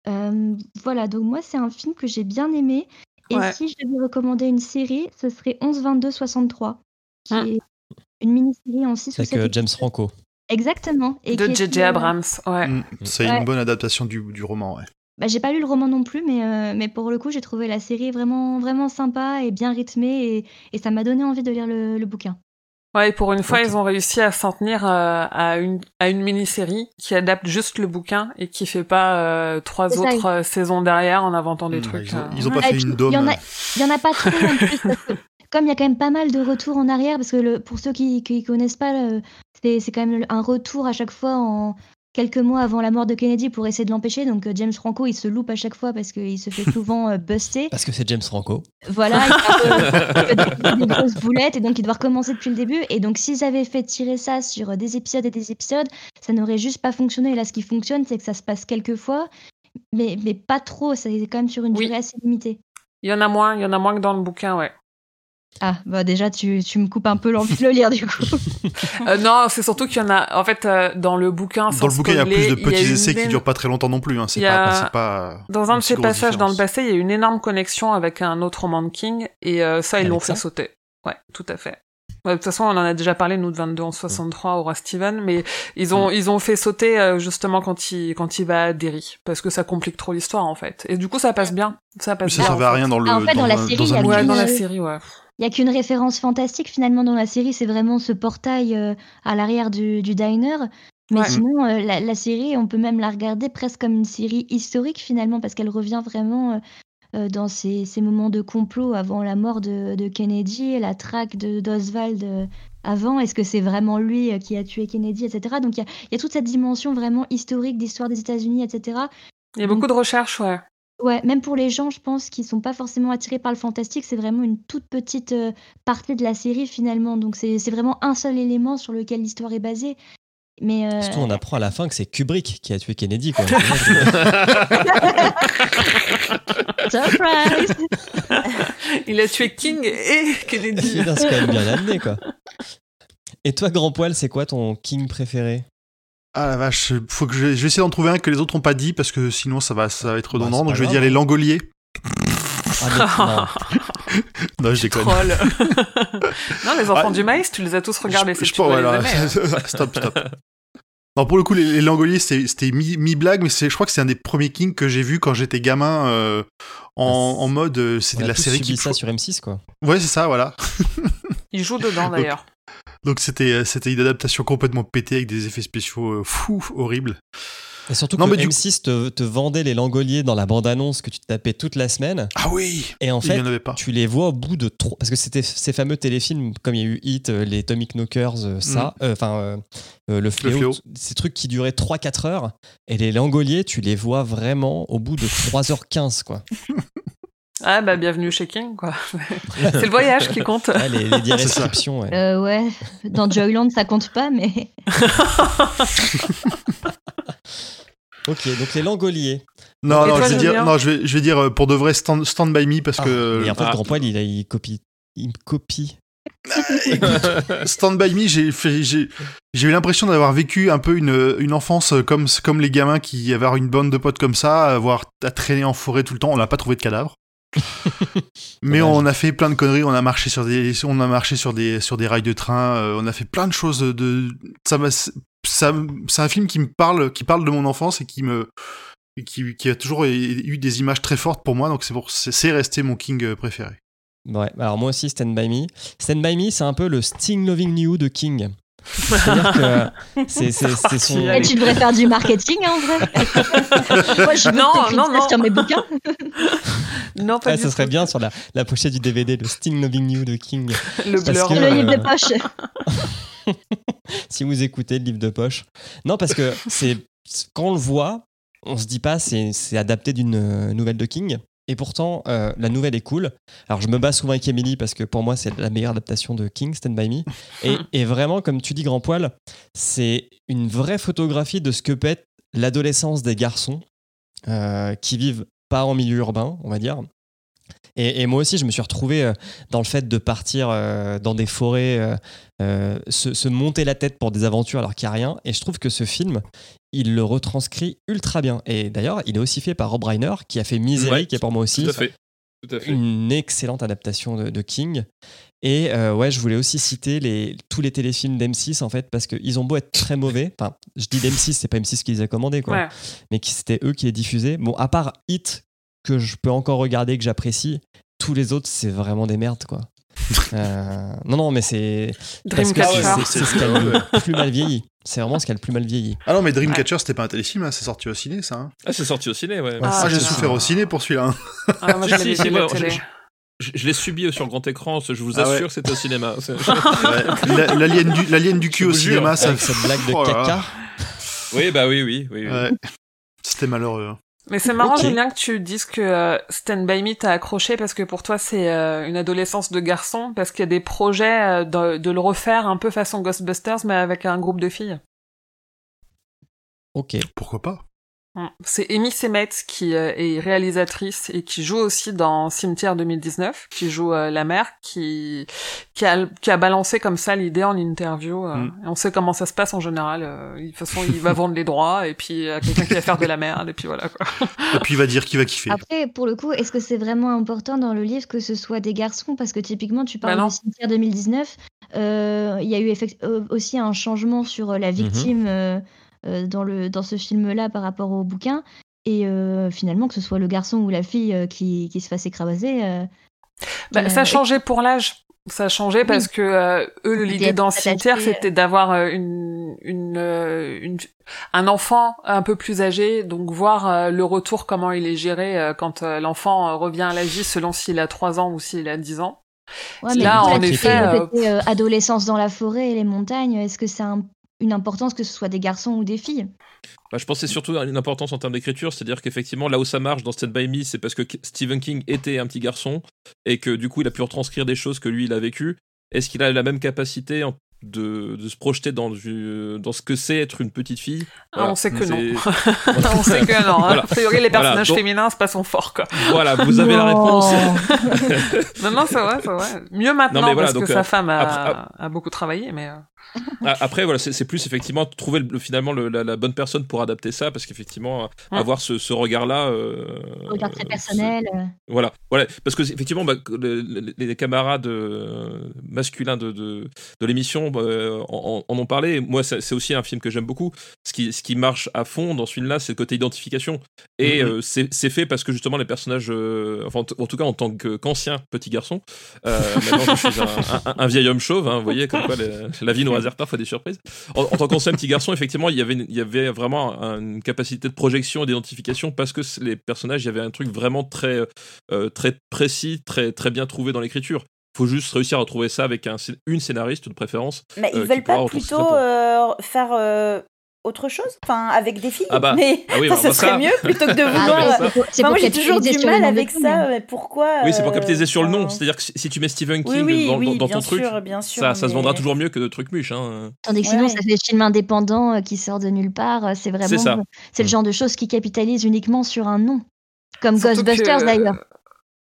S3: Voilà, donc moi, c'est un film que j'ai bien aimé. Et si je devais recommander une série, ce serait 11-22-63, qui est une mini-série en 6 ou 7
S1: avec James Franco.
S3: Exactement. Et
S5: de J.J. Abrams, ouais.
S6: C'est une bonne adaptation du roman, ouais.
S3: J'ai pas lu le roman non plus, mais pour le coup, j'ai trouvé la série vraiment, vraiment sympa et bien rythmée, et ça m'a donné envie de lire le bouquin.
S5: Ouais, et pour une fois, ils ont réussi à s'en tenir à une mini-série qui adapte juste le bouquin et qui fait pas 3 autres saisons derrière en inventant des trucs.
S6: Ils ont pas fait une dôme.
S3: Il y en a pas trop en plus, parce que comme il y a quand même pas mal de retours en arrière, parce que pour ceux qui connaissent pas, c'est quand même un retour à chaque fois en quelques mois avant la mort de Kennedy pour essayer de l'empêcher. Donc James Franco, il se loupe à chaque fois parce qu'il se fait souvent buster.
S1: Parce que c'est James Franco.
S3: Voilà, il fait des grosses boulettes et donc il doit recommencer depuis le début. Et donc s'ils avaient fait tirer ça sur des épisodes et des épisodes, ça n'aurait juste pas fonctionné. Et là, ce qui fonctionne, c'est que ça se passe quelques fois, mais pas trop. C'est quand même sur une durée assez limitée.
S5: Il y en a moins que dans le bouquin, ouais.
S3: Ah, déjà, tu me coupes un peu l'envie de le lire, du coup.
S5: Non, c'est surtout qu'il y en a... En fait, dans le bouquin,
S6: dans le bouquin, il y a plus de petits essais qui durent pas très longtemps non plus. Hein. C'est pas
S5: dans un de ces passages dans le passé, il y a une énorme connexion avec un autre roman de King, et ça, ils l'ont fait sauter. Ouais, tout à fait. De toute façon, on en a déjà parlé, nous, de 22-11-63 au roi Steven, mais ils ont fait sauter justement quand il va à Derry, parce que ça complique trop l'histoire, en fait. Et du coup, ça passe bien. Ça
S6: servait à rien dans le...
S3: En fait, dans la série,
S5: dans la série, ouais.
S3: Il n'y a qu'une référence fantastique finalement dans la série, c'est vraiment ce portail à l'arrière du diner. Mais sinon, la série, on peut même la regarder presque comme une série historique finalement, parce qu'elle revient vraiment dans ces moments de complot avant la mort de Kennedy, la traque d'Oswald avant. Est-ce que c'est vraiment lui qui a tué Kennedy, etc. Donc il y a toute cette dimension vraiment historique d'histoire des États-Unis, etc.
S5: Il y a beaucoup de recherches, ouais.
S3: Ouais, même pour les gens, je pense, qui sont pas forcément attirés par le fantastique, c'est vraiment une toute petite partie de la série finalement. Donc c'est vraiment un seul élément sur lequel l'histoire est basée. Mais
S1: surtout, on apprend à la fin que c'est Kubrick qui a tué Kennedy, quoi.
S3: Surprise.
S5: Il a tué King et Kennedy.
S1: C'est quand même bien amené, quoi. Et toi, Grand Poil, c'est quoi ton King préféré ?
S6: Ah la vache, je vais essayer d'en trouver un que les autres n'ont pas dit parce que sinon ça va être redondant. Donc je vais dire les Langoliers.
S1: Ah
S6: non, je déconne.
S5: Troll. Non, les enfants du maïs, tu les as tous regardés.
S6: Stop. Non, pour le coup, les Langoliers, c'était mi-blague, mais je crois que c'est un des premiers Kings que j'ai vu quand j'étais gamin en mode. C'était la série qui.
S1: Ça sur M6, quoi.
S6: Ouais, c'est ça, voilà.
S5: Ils jouent dedans d'ailleurs.
S6: Donc c'était une adaptation complètement pétée avec des effets spéciaux fous, horribles.
S1: Et surtout que M6 te vendait les Langoliers dans la bande-annonce que tu te tapais toute la semaine.
S6: Ah oui.
S1: Et en fait, tu les vois au bout de trop... Parce que c'était ces fameux téléfilms, comme il y a eu Hit, les Atomic Knockers, le Fléau, ces trucs qui duraient 3-4 heures. Et les Langoliers, tu les vois vraiment au bout de 3h15, quoi.
S5: Ah bah bienvenue chez King, quoi. C'est le voyage qui compte.
S1: Ouais, les descriptions, ouais.
S3: Ouais, dans Joyland ça compte pas, mais...
S1: Ok, donc les Langoliers.
S6: Non, je vais dire pour de vrai Stand By Me parce que...
S1: Mais en fait, Grand Poil, il copie.
S6: Stand By Me, j'ai eu l'impression d'avoir vécu un peu une enfance comme les gamins qui avaient une bande de potes comme ça, à traîner en forêt tout le temps. On n'a pas trouvé de cadavre. Mais on a fait plein de conneries, on a marché sur des rails de train, on a fait plein de choses c'est un film qui parle de mon enfance et qui a toujours eu des images très fortes pour moi, donc c'est resté mon King préféré.
S1: Ouais, alors moi aussi Stand By Me. Stand By Me, c'est un peu le Sting Loving You de King. C'est-à-dire que c'est son...
S3: Et tu devrais faire du marketing, en vrai. Moi, je veux ça sur mes bouquins.
S5: Non, pas du
S1: ça
S5: tout.
S1: serait bien sur la pochette du DVD, le Sting Loving You de King.
S5: Le blur.
S3: Le livre de poche.
S1: Si vous écoutez le livre de poche. Non, parce que quand on le voit, on se dit pas c'est adapté d'une nouvelle de King. Et pourtant, la nouvelle est cool. Alors, je me bats souvent avec Emily parce que pour moi, c'est la meilleure adaptation de King, Stand By Me. Et vraiment, comme tu dis, Grand Poil, c'est une vraie photographie de ce que peut être l'adolescence des garçons qui vivent pas en milieu urbain, on va dire. Et moi aussi, je me suis retrouvé dans le fait de partir dans des forêts, se monter la tête pour des aventures alors qu'il n'y a rien. Et je trouve que ce film, il le retranscrit ultra bien. Et d'ailleurs, il est aussi fait par Rob Reiner, qui a fait Misery, qui est pour moi aussi
S4: tout à fait.
S1: une excellente adaptation de King. Et je voulais aussi citer tous les téléfilms d'M6, en fait, parce qu'ils ont beau être très mauvais. Enfin, je dis d'M6, c'est pas M6 qui les a commandés, quoi. Ouais. Mais c'était eux qui les diffusaient. Bon, à part Hit, que je peux encore regarder, que j'apprécie, tous les autres, c'est vraiment des merdes, quoi. Non, mais c'est...
S5: Dreamcatcher.
S1: C'est ce qui a le plus mal vieilli. C'est vraiment ce qui a le plus mal vieilli.
S6: Ah non, mais Dreamcatcher, c'était pas un téléfilm, hein, c'est sorti au ciné, ça. Hein.
S4: Ah, c'est sorti au ciné, ouais.
S6: J'ai souffert au ciné pour celui-là.
S5: Moi,
S4: je l'ai subi sur le grand écran, je vous assure que c'était au cinéma.
S6: L'alien du cul au cinéma, ça...
S1: Avec cette blague de caca.
S4: Oui, bah oui.
S6: Ouais. C'était malheureux.
S5: Mais c'est marrant, Julien, que tu dises que Stand By Me t'a accroché parce que pour toi, c'est une adolescence de garçon, parce qu'il y a des projets de le refaire un peu façon Ghostbusters, mais avec un groupe de filles.
S1: Ok.
S6: Pourquoi pas ?
S5: C'est Amy Seymet qui est réalisatrice et qui joue aussi dans Cimetière 2019, qui joue la mère, qui a balancé comme ça l'idée en interview. Et on sait comment ça se passe en général. De toute façon, il va vendre les droits et puis il y a quelqu'un qui va faire de la merde et puis voilà quoi.
S6: Et puis il va dire qu'il va kiffer.
S3: Après, pour le coup, est-ce que c'est vraiment important dans le livre que ce soit des garçons ? Parce que typiquement, tu parles de Cimetière 2019, il y a eu aussi un changement sur la victime. Dans ce film-là par rapport au bouquin, et finalement que ce soit le garçon ou la fille qui se fasse écraser.
S5: Ça a changé pour l'âge. Ça a changé parce que l'idée dans Cimetière, c'était d'avoir un enfant un peu plus âgé, donc voir le retour, comment il est géré quand l'enfant revient à la vie, selon s'il a 3 ans ou s'il a 10 ans.
S3: Ouais, mais là, en effet, adolescence dans la forêt et les montagnes, est-ce que c'est une importance que ce soit des garçons ou des filles?
S4: Je pense que c'est surtout une importance en termes d'écriture, c'est-à-dire qu'effectivement, là où ça marche dans Stand By Me, c'est parce que Stephen King était un petit garçon et que du coup, il a pu retranscrire des choses que lui, il a vécues. Est-ce qu'il a la même capacité de se projeter dans ce que c'est être une petite fille?
S5: On sait que non. On sait que non. Voilà. A priori, les personnages féminins, c'est pas son fort, quoi.
S4: Voilà, vous avez la réponse.
S5: Non, c'est vrai. Mieux maintenant, parce que sa femme a beaucoup travaillé, mais...
S4: Après, voilà, c'est plus effectivement trouver finalement la bonne personne pour adapter ça, parce qu'effectivement, avoir ce regard-là...
S3: regard très personnel.
S4: Voilà, parce que effectivement, les camarades masculins de l'émission en ont parlé. Et moi, c'est aussi un film que j'aime beaucoup. Ce qui marche à fond dans ce film-là, c'est le côté identification. Et c'est fait parce que justement, les personnages... en tout cas, en tant qu'ancien petit garçon, maintenant je suis un vieil homme chauve, hein, vous voyez, comme quoi la vie nous réserve parfois des surprises. En tant qu'ancien petit garçon, effectivement, il y avait vraiment une capacité de projection et d'identification parce que les personnages, il y avait un truc vraiment très précis, très, très bien trouvé dans l'écriture. Il faut juste réussir à trouver ça avec une scénariste de préférence.
S2: Mais ils veulent pas plutôt faire autre chose, enfin avec des filles, ça serait mieux plutôt que de vouloir. Moi j'ai toujours du mal avec ça, mais pourquoi
S4: Oui, c'est pour capitaliser sur le nom, c'est-à-dire que si tu mets Stephen King dans ton truc, ça se vendra toujours mieux que de trucs muches. Hein.
S3: Tandis que sinon, ça fait des films indépendants qui sortent de nulle part, c'est vraiment... C'est le genre de choses qui capitalisent uniquement sur un nom, comme Ghostbusters d'ailleurs.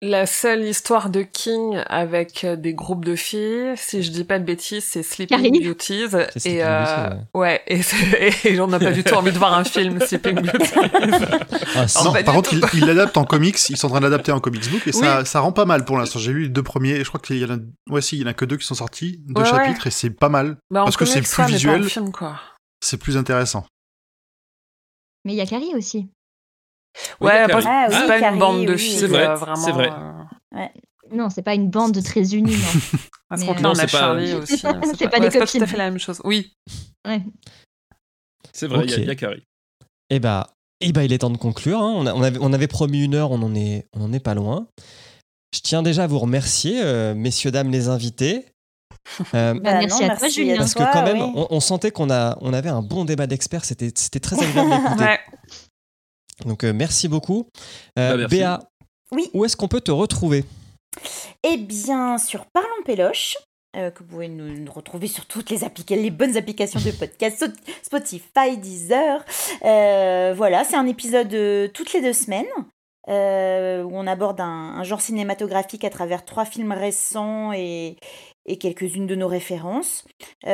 S5: La seule histoire de King avec des groupes de filles, si je dis pas de bêtises, c'est Sleeping
S3: Carrie.
S5: Beauties.
S1: C'est Sleeping Beauty,
S5: ouais, et on n'a pas du tout envie de voir un film Sleeping Beauties.
S1: Ah, si.
S6: Non,
S5: pas
S6: par
S5: du
S6: contre, ils l'adaptent en comics. Ils sont en train de l'adapter en comics book et
S5: Oui.
S6: ça rend pas mal pour l'instant. J'ai lu les 2 premiers et je crois qu'il y en a, il y en a que 2 qui sont sortis, 2
S5: Ouais,
S6: chapitres et c'est pas mal
S5: Bah, en
S6: parce que c'est
S5: comics,
S6: plus
S5: ça, mais pas
S6: visuel,
S5: en film, quoi.
S6: c'est plus intéressant.
S3: Mais il y a Carrie aussi.
S4: Oui,
S5: Ouais,
S4: Carrie.
S5: après, c'est pas
S2: Carrie,
S5: une bande de
S2: oui,
S5: filles,
S4: c'est vrai,
S5: vraiment.
S4: c'est vrai.
S3: Non, c'est pas une bande très unie, non.
S5: Parce
S3: Mais,
S5: qu'on
S3: non,
S5: on a
S4: c'est pas-
S5: Charlie aussi.
S3: C'est pas des
S5: tout à
S3: copines.
S5: fait la même chose. Oui.
S3: Ouais.
S4: C'est vrai, il
S1: Ok.
S4: y a Carrie.
S1: Eh bah, il est temps de conclure. Hein. On avait promis 1 heure, on en est pas loin. Je tiens déjà à vous remercier, messieurs, dames, les invités.
S3: Merci à toi, Julien.
S1: Parce que quand même, on sentait qu'on avait un bon débat d'experts. C'était très agréable d'écouter.
S5: Ouais.
S1: Donc, merci beaucoup.
S4: Merci.
S1: Béa,
S2: Oui.
S1: où est-ce qu'on peut te retrouver?
S2: Eh bien, sur Parlons Péloche, que vous pouvez nous retrouver sur toutes les bonnes applications de podcast, Spotify, Deezer. Voilà, c'est un épisode toutes les 2 semaines où on aborde un genre cinématographique à travers 3 films récents et quelques-unes de nos références.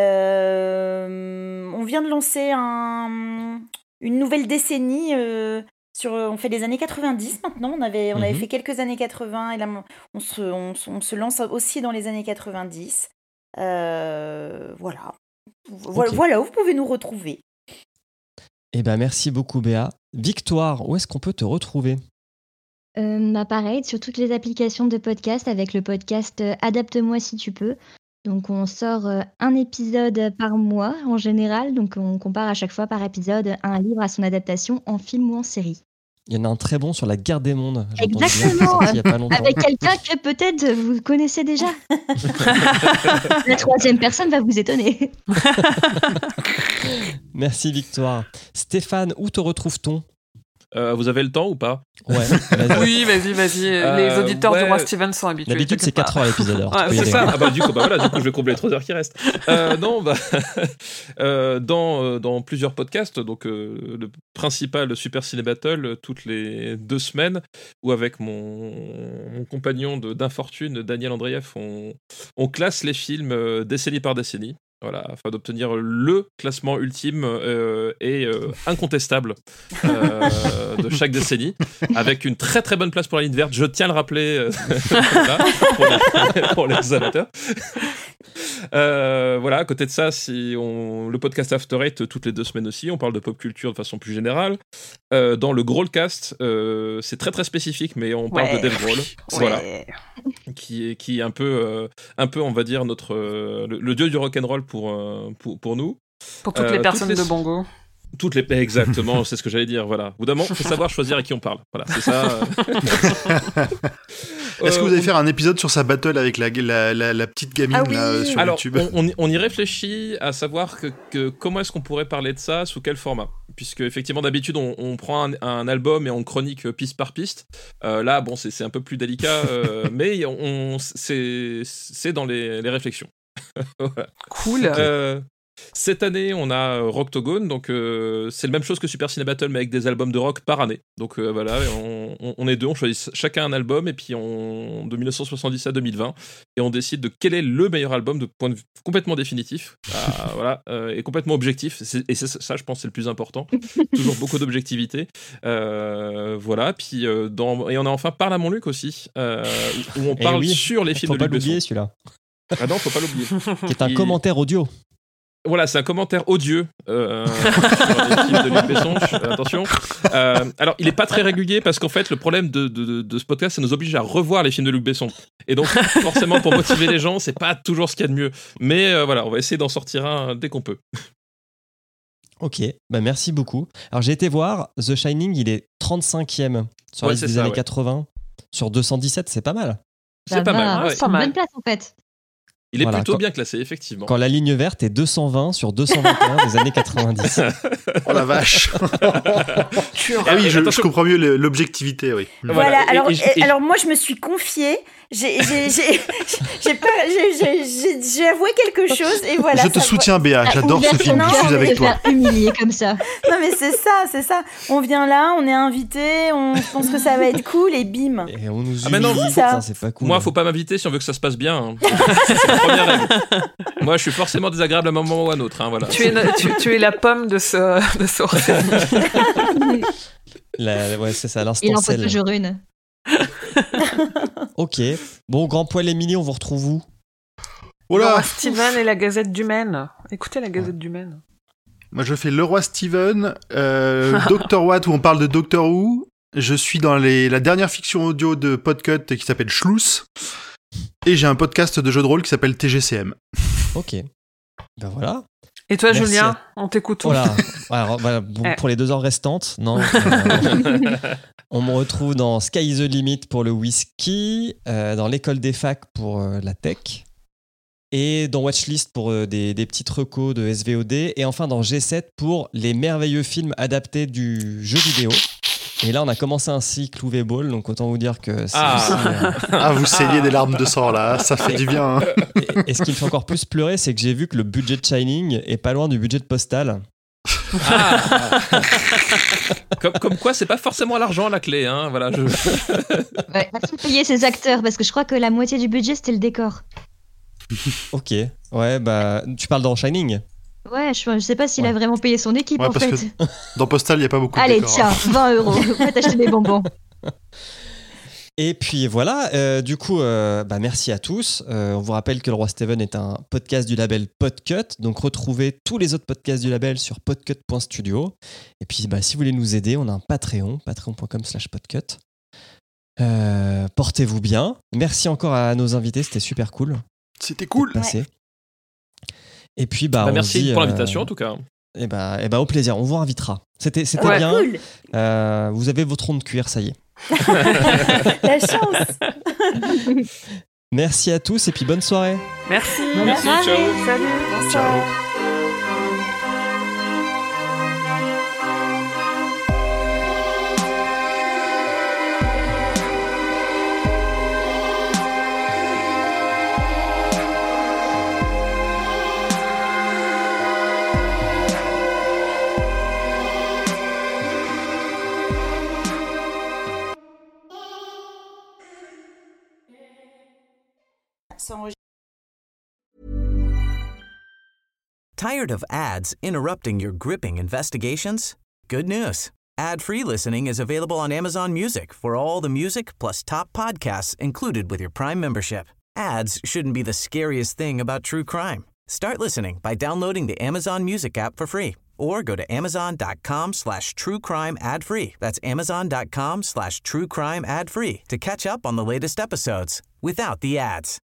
S2: On vient de lancer une nouvelle décennie. On fait les années 90 maintenant. On avait fait quelques années 80 et là on se lance aussi dans les années 90. Voilà.
S1: Ok.
S2: Voilà où vous pouvez nous retrouver.
S1: Eh ben, merci beaucoup, Béa. Victoire, où est-ce qu'on peut te retrouver?
S3: Pareil, sur toutes les applications de podcast avec le podcast Adapte-moi si tu peux. Donc on sort un épisode par mois en général. Donc on compare à chaque fois par épisode un livre à son adaptation en film ou en série.
S1: Il y en a un très bon sur la guerre des mondes. J'ai entendu dire,
S3: Exactement.
S1: c'est sorti il y a pas longtemps.
S3: Avec quelqu'un que peut-être vous connaissez déjà. La 3e personne va vous étonner.
S1: Merci, Victoire. Stéphane, où te retrouve-t-on?
S4: Vous avez le temps ou pas?
S1: Ouais, vas-y.
S5: Oui, vas-y. Les auditeurs
S4: ouais.
S5: du Roi Steven sont habitués.
S1: D'habitude, c'est 4 heures l'épisode. Alors, tu
S5: Ouais,
S1: peux y
S4: C'est
S1: aller.
S4: ça. Ah bah du coup, je vais combler les 3 heures qui restent. Non, dans plusieurs podcasts, donc le principal Super Ciné Battle toutes les 2 semaines, où avec mon compagnon d'infortune, Daniel Andreev, on classe les films décennie par décennie. Voilà, afin d'obtenir le classement ultime et incontestable de chaque décennie, avec une très très bonne place pour la ligne verte. Je tiens à le rappeler voilà, pour les amateurs. Voilà, à côté de ça, le podcast After Eight toutes les 2 semaines aussi, on parle de pop culture de façon plus générale. Dans le Growlcast, c'est très très spécifique, mais on parle de Dave Grohl, voilà, qui est un peu, on va dire le dieu du rock'n'roll pour nous.
S5: Pour toutes les personnes
S4: toutes les-
S5: de bon goût.
S4: Exactement, c'est ce que j'allais dire. Voilà, au bout d'un moment, il faut savoir choisir à qui on parle. Voilà, c'est ça.
S6: Est-ce que vous allez faire un épisode sur sa battle avec la petite gamine
S2: Ah oui.
S6: là, sur
S4: Alors,
S6: YouTube?
S4: on y réfléchit à savoir que comment est-ce qu'on pourrait parler de ça, sous quel format. Puisque, effectivement, d'habitude, on prend un album et on chronique piste par piste. Là, bon, c'est un peu plus délicat, mais c'est dans les réflexions. Voilà.
S5: Cool.
S4: Cette année, on a Rocktogone, donc c'est la même chose que Super Ciné Battle, mais avec des albums de rock par année. Donc voilà, on est 2, on choisit chacun un album, et puis de 1970 à 2020, et on décide de quel est le meilleur album de point de vue complètement définitif, voilà, et complètement objectif. Et ça, je pense, c'est le plus important. Toujours beaucoup d'objectivité. Voilà, puis et on a enfin Parle à mon Luc aussi, où on parle sur les films
S1: Faut
S4: de
S1: pas
S4: Luc Besson.
S1: l'oublier, celui-là.
S4: Ah non, faut pas l'oublier.
S1: Qui est un commentaire audio.
S4: Voilà, c'est un commentaire odieux sur les films de Luc Besson. Attention. Alors, il est pas très régulier parce qu'en fait, le problème de ce podcast, ça nous oblige à revoir les films de Luc Besson. Et donc, forcément, pour motiver les gens, c'est pas toujours ce qu'il y a de mieux. Mais voilà, on va essayer d'en sortir un dès qu'on peut.
S1: Ok, bah merci beaucoup. Alors, j'ai été voir, The Shining, il est 35e sur la liste des années 80. Sur 217, c'est pas mal.
S4: C'est pas mal.
S5: Ouais,
S4: Ouais.
S5: c'est pas
S3: Une
S5: mal.
S3: bonne place en fait.
S4: Il est
S1: Voilà,
S4: plutôt
S1: quand-
S4: bien classé, effectivement.
S1: Quand la ligne verte est 220 sur 221 des années 90.
S6: Oh la vache. Ah oui, je
S4: Attention.
S6: comprends mieux l'objectivité, oui.
S2: Voilà,
S4: Et- et-
S2: alors moi je me suis confiée, j'ai avoué quelque chose et voilà.
S6: Je te
S2: ça-
S6: soutiens, Béa.
S3: Ah,
S6: J'adore ce
S3: ouvert
S6: film.
S3: ton
S6: Je
S3: cœur
S6: suis
S3: de
S6: avec
S3: te
S6: toi.
S3: faire humilier comme ça.
S2: Non mais c'est ça. On vient là, on est invité, on pense que ça va être cool et bim.
S1: Et on nous
S4: Ah, mais non,
S1: humilie,
S2: ça.
S1: putain, c'est pas cool.
S4: Moi, faut pas m'inviter si on veut que ça se passe bien. Hein. C'est la première règle. Moi, je suis forcément désagréable à un moment ou à un autre. Hein, voilà.
S5: Tu es la pomme de ce hors-série.
S1: Ouais, c'est ça,
S3: Il
S1: l'instant
S3: en faut
S1: sel.
S3: toujours une.
S1: Ok. Bon, Grand Poil Émilie, on vous retrouve où?
S6: Oh là.
S5: Steven et la Gazette du Maine. Écoutez la Gazette du Maine.
S6: Moi, je fais Le Roi Steven, Dr. Watt, où on parle de Doctor Who. Je suis dans la dernière fiction audio de Podcut qui s'appelle Schluss. Et j'ai un podcast de jeux de rôle qui s'appelle TGCM.
S1: Ok. Ben voilà.
S5: Et toi,
S1: Merci
S5: Julien,
S1: à-
S5: on t'écoute où
S1: Voilà. Alors, voilà, pour les 2 heures restantes, non. On me retrouve dans Sky is the Limit pour le whisky, dans l'école des facs pour la tech, et dans Watchlist pour des petites recos de SVOD, et enfin dans G7 pour les merveilleux films adaptés du jeu vidéo. Et là, on a commencé un cycle UV Ball, donc autant vous dire que c'est aussi,
S6: Ah, vous saignez des larmes de sang, là. Ça fait du bien. Hein.
S1: et ce qui me fait encore plus pleurer, c'est que j'ai vu que le budget de Shining est pas loin du budget de Postal.
S4: Comme quoi, c'est pas forcément l'argent la clé. Hein, voilà,
S3: Ouais, il faut payer ses acteurs parce que je crois que la moitié du budget c'était le décor.
S1: Ok. Ouais, bah, tu parles dans Shining?
S3: Ouais, je sais pas s'il a
S1: Ouais.
S3: vraiment payé son équipe
S6: Ouais,
S3: en
S6: parce
S3: fait.
S6: que dans Postal, il n'y a pas beaucoup de
S3: Allez,
S6: décors,
S3: tiens,
S6: hein.
S3: 20 €. Va t'acheter des bonbons.
S1: Et puis voilà, du coup, merci à tous. On vous rappelle que Le Roi Steven est un podcast du label Podcut. Donc retrouvez tous les autres podcasts du label sur podcut.studio. Et puis si vous voulez nous aider, on a un Patreon, patreon.com/podcut. Portez-vous bien. Merci encore à nos invités, c'était super cool.
S6: C'était cool.
S1: Passé. Et puis on
S4: merci
S1: se dit,
S4: pour l'invitation en tout cas.
S1: Et au plaisir, on vous invitera. C'était
S5: Ouais,
S1: bien.
S2: Cool.
S1: Vous avez votre rond de cuir, ça y est.
S2: La chance.
S1: Merci à tous et puis bonne soirée.
S5: Merci.
S4: Merci, ciao.
S5: Salut.
S6: Ciao.
S7: Tired of ads interrupting your gripping investigations? Good news. Ad-free listening is available on Amazon Music for all the music plus top podcasts included with your Prime membership. Ads shouldn't be the scariest thing about true crime. Start listening by downloading the Amazon Music app for free or go to amazon.com/truecrime ad-free. That's amazon.com/truecrime ad-free to catch up on the latest episodes without the ads.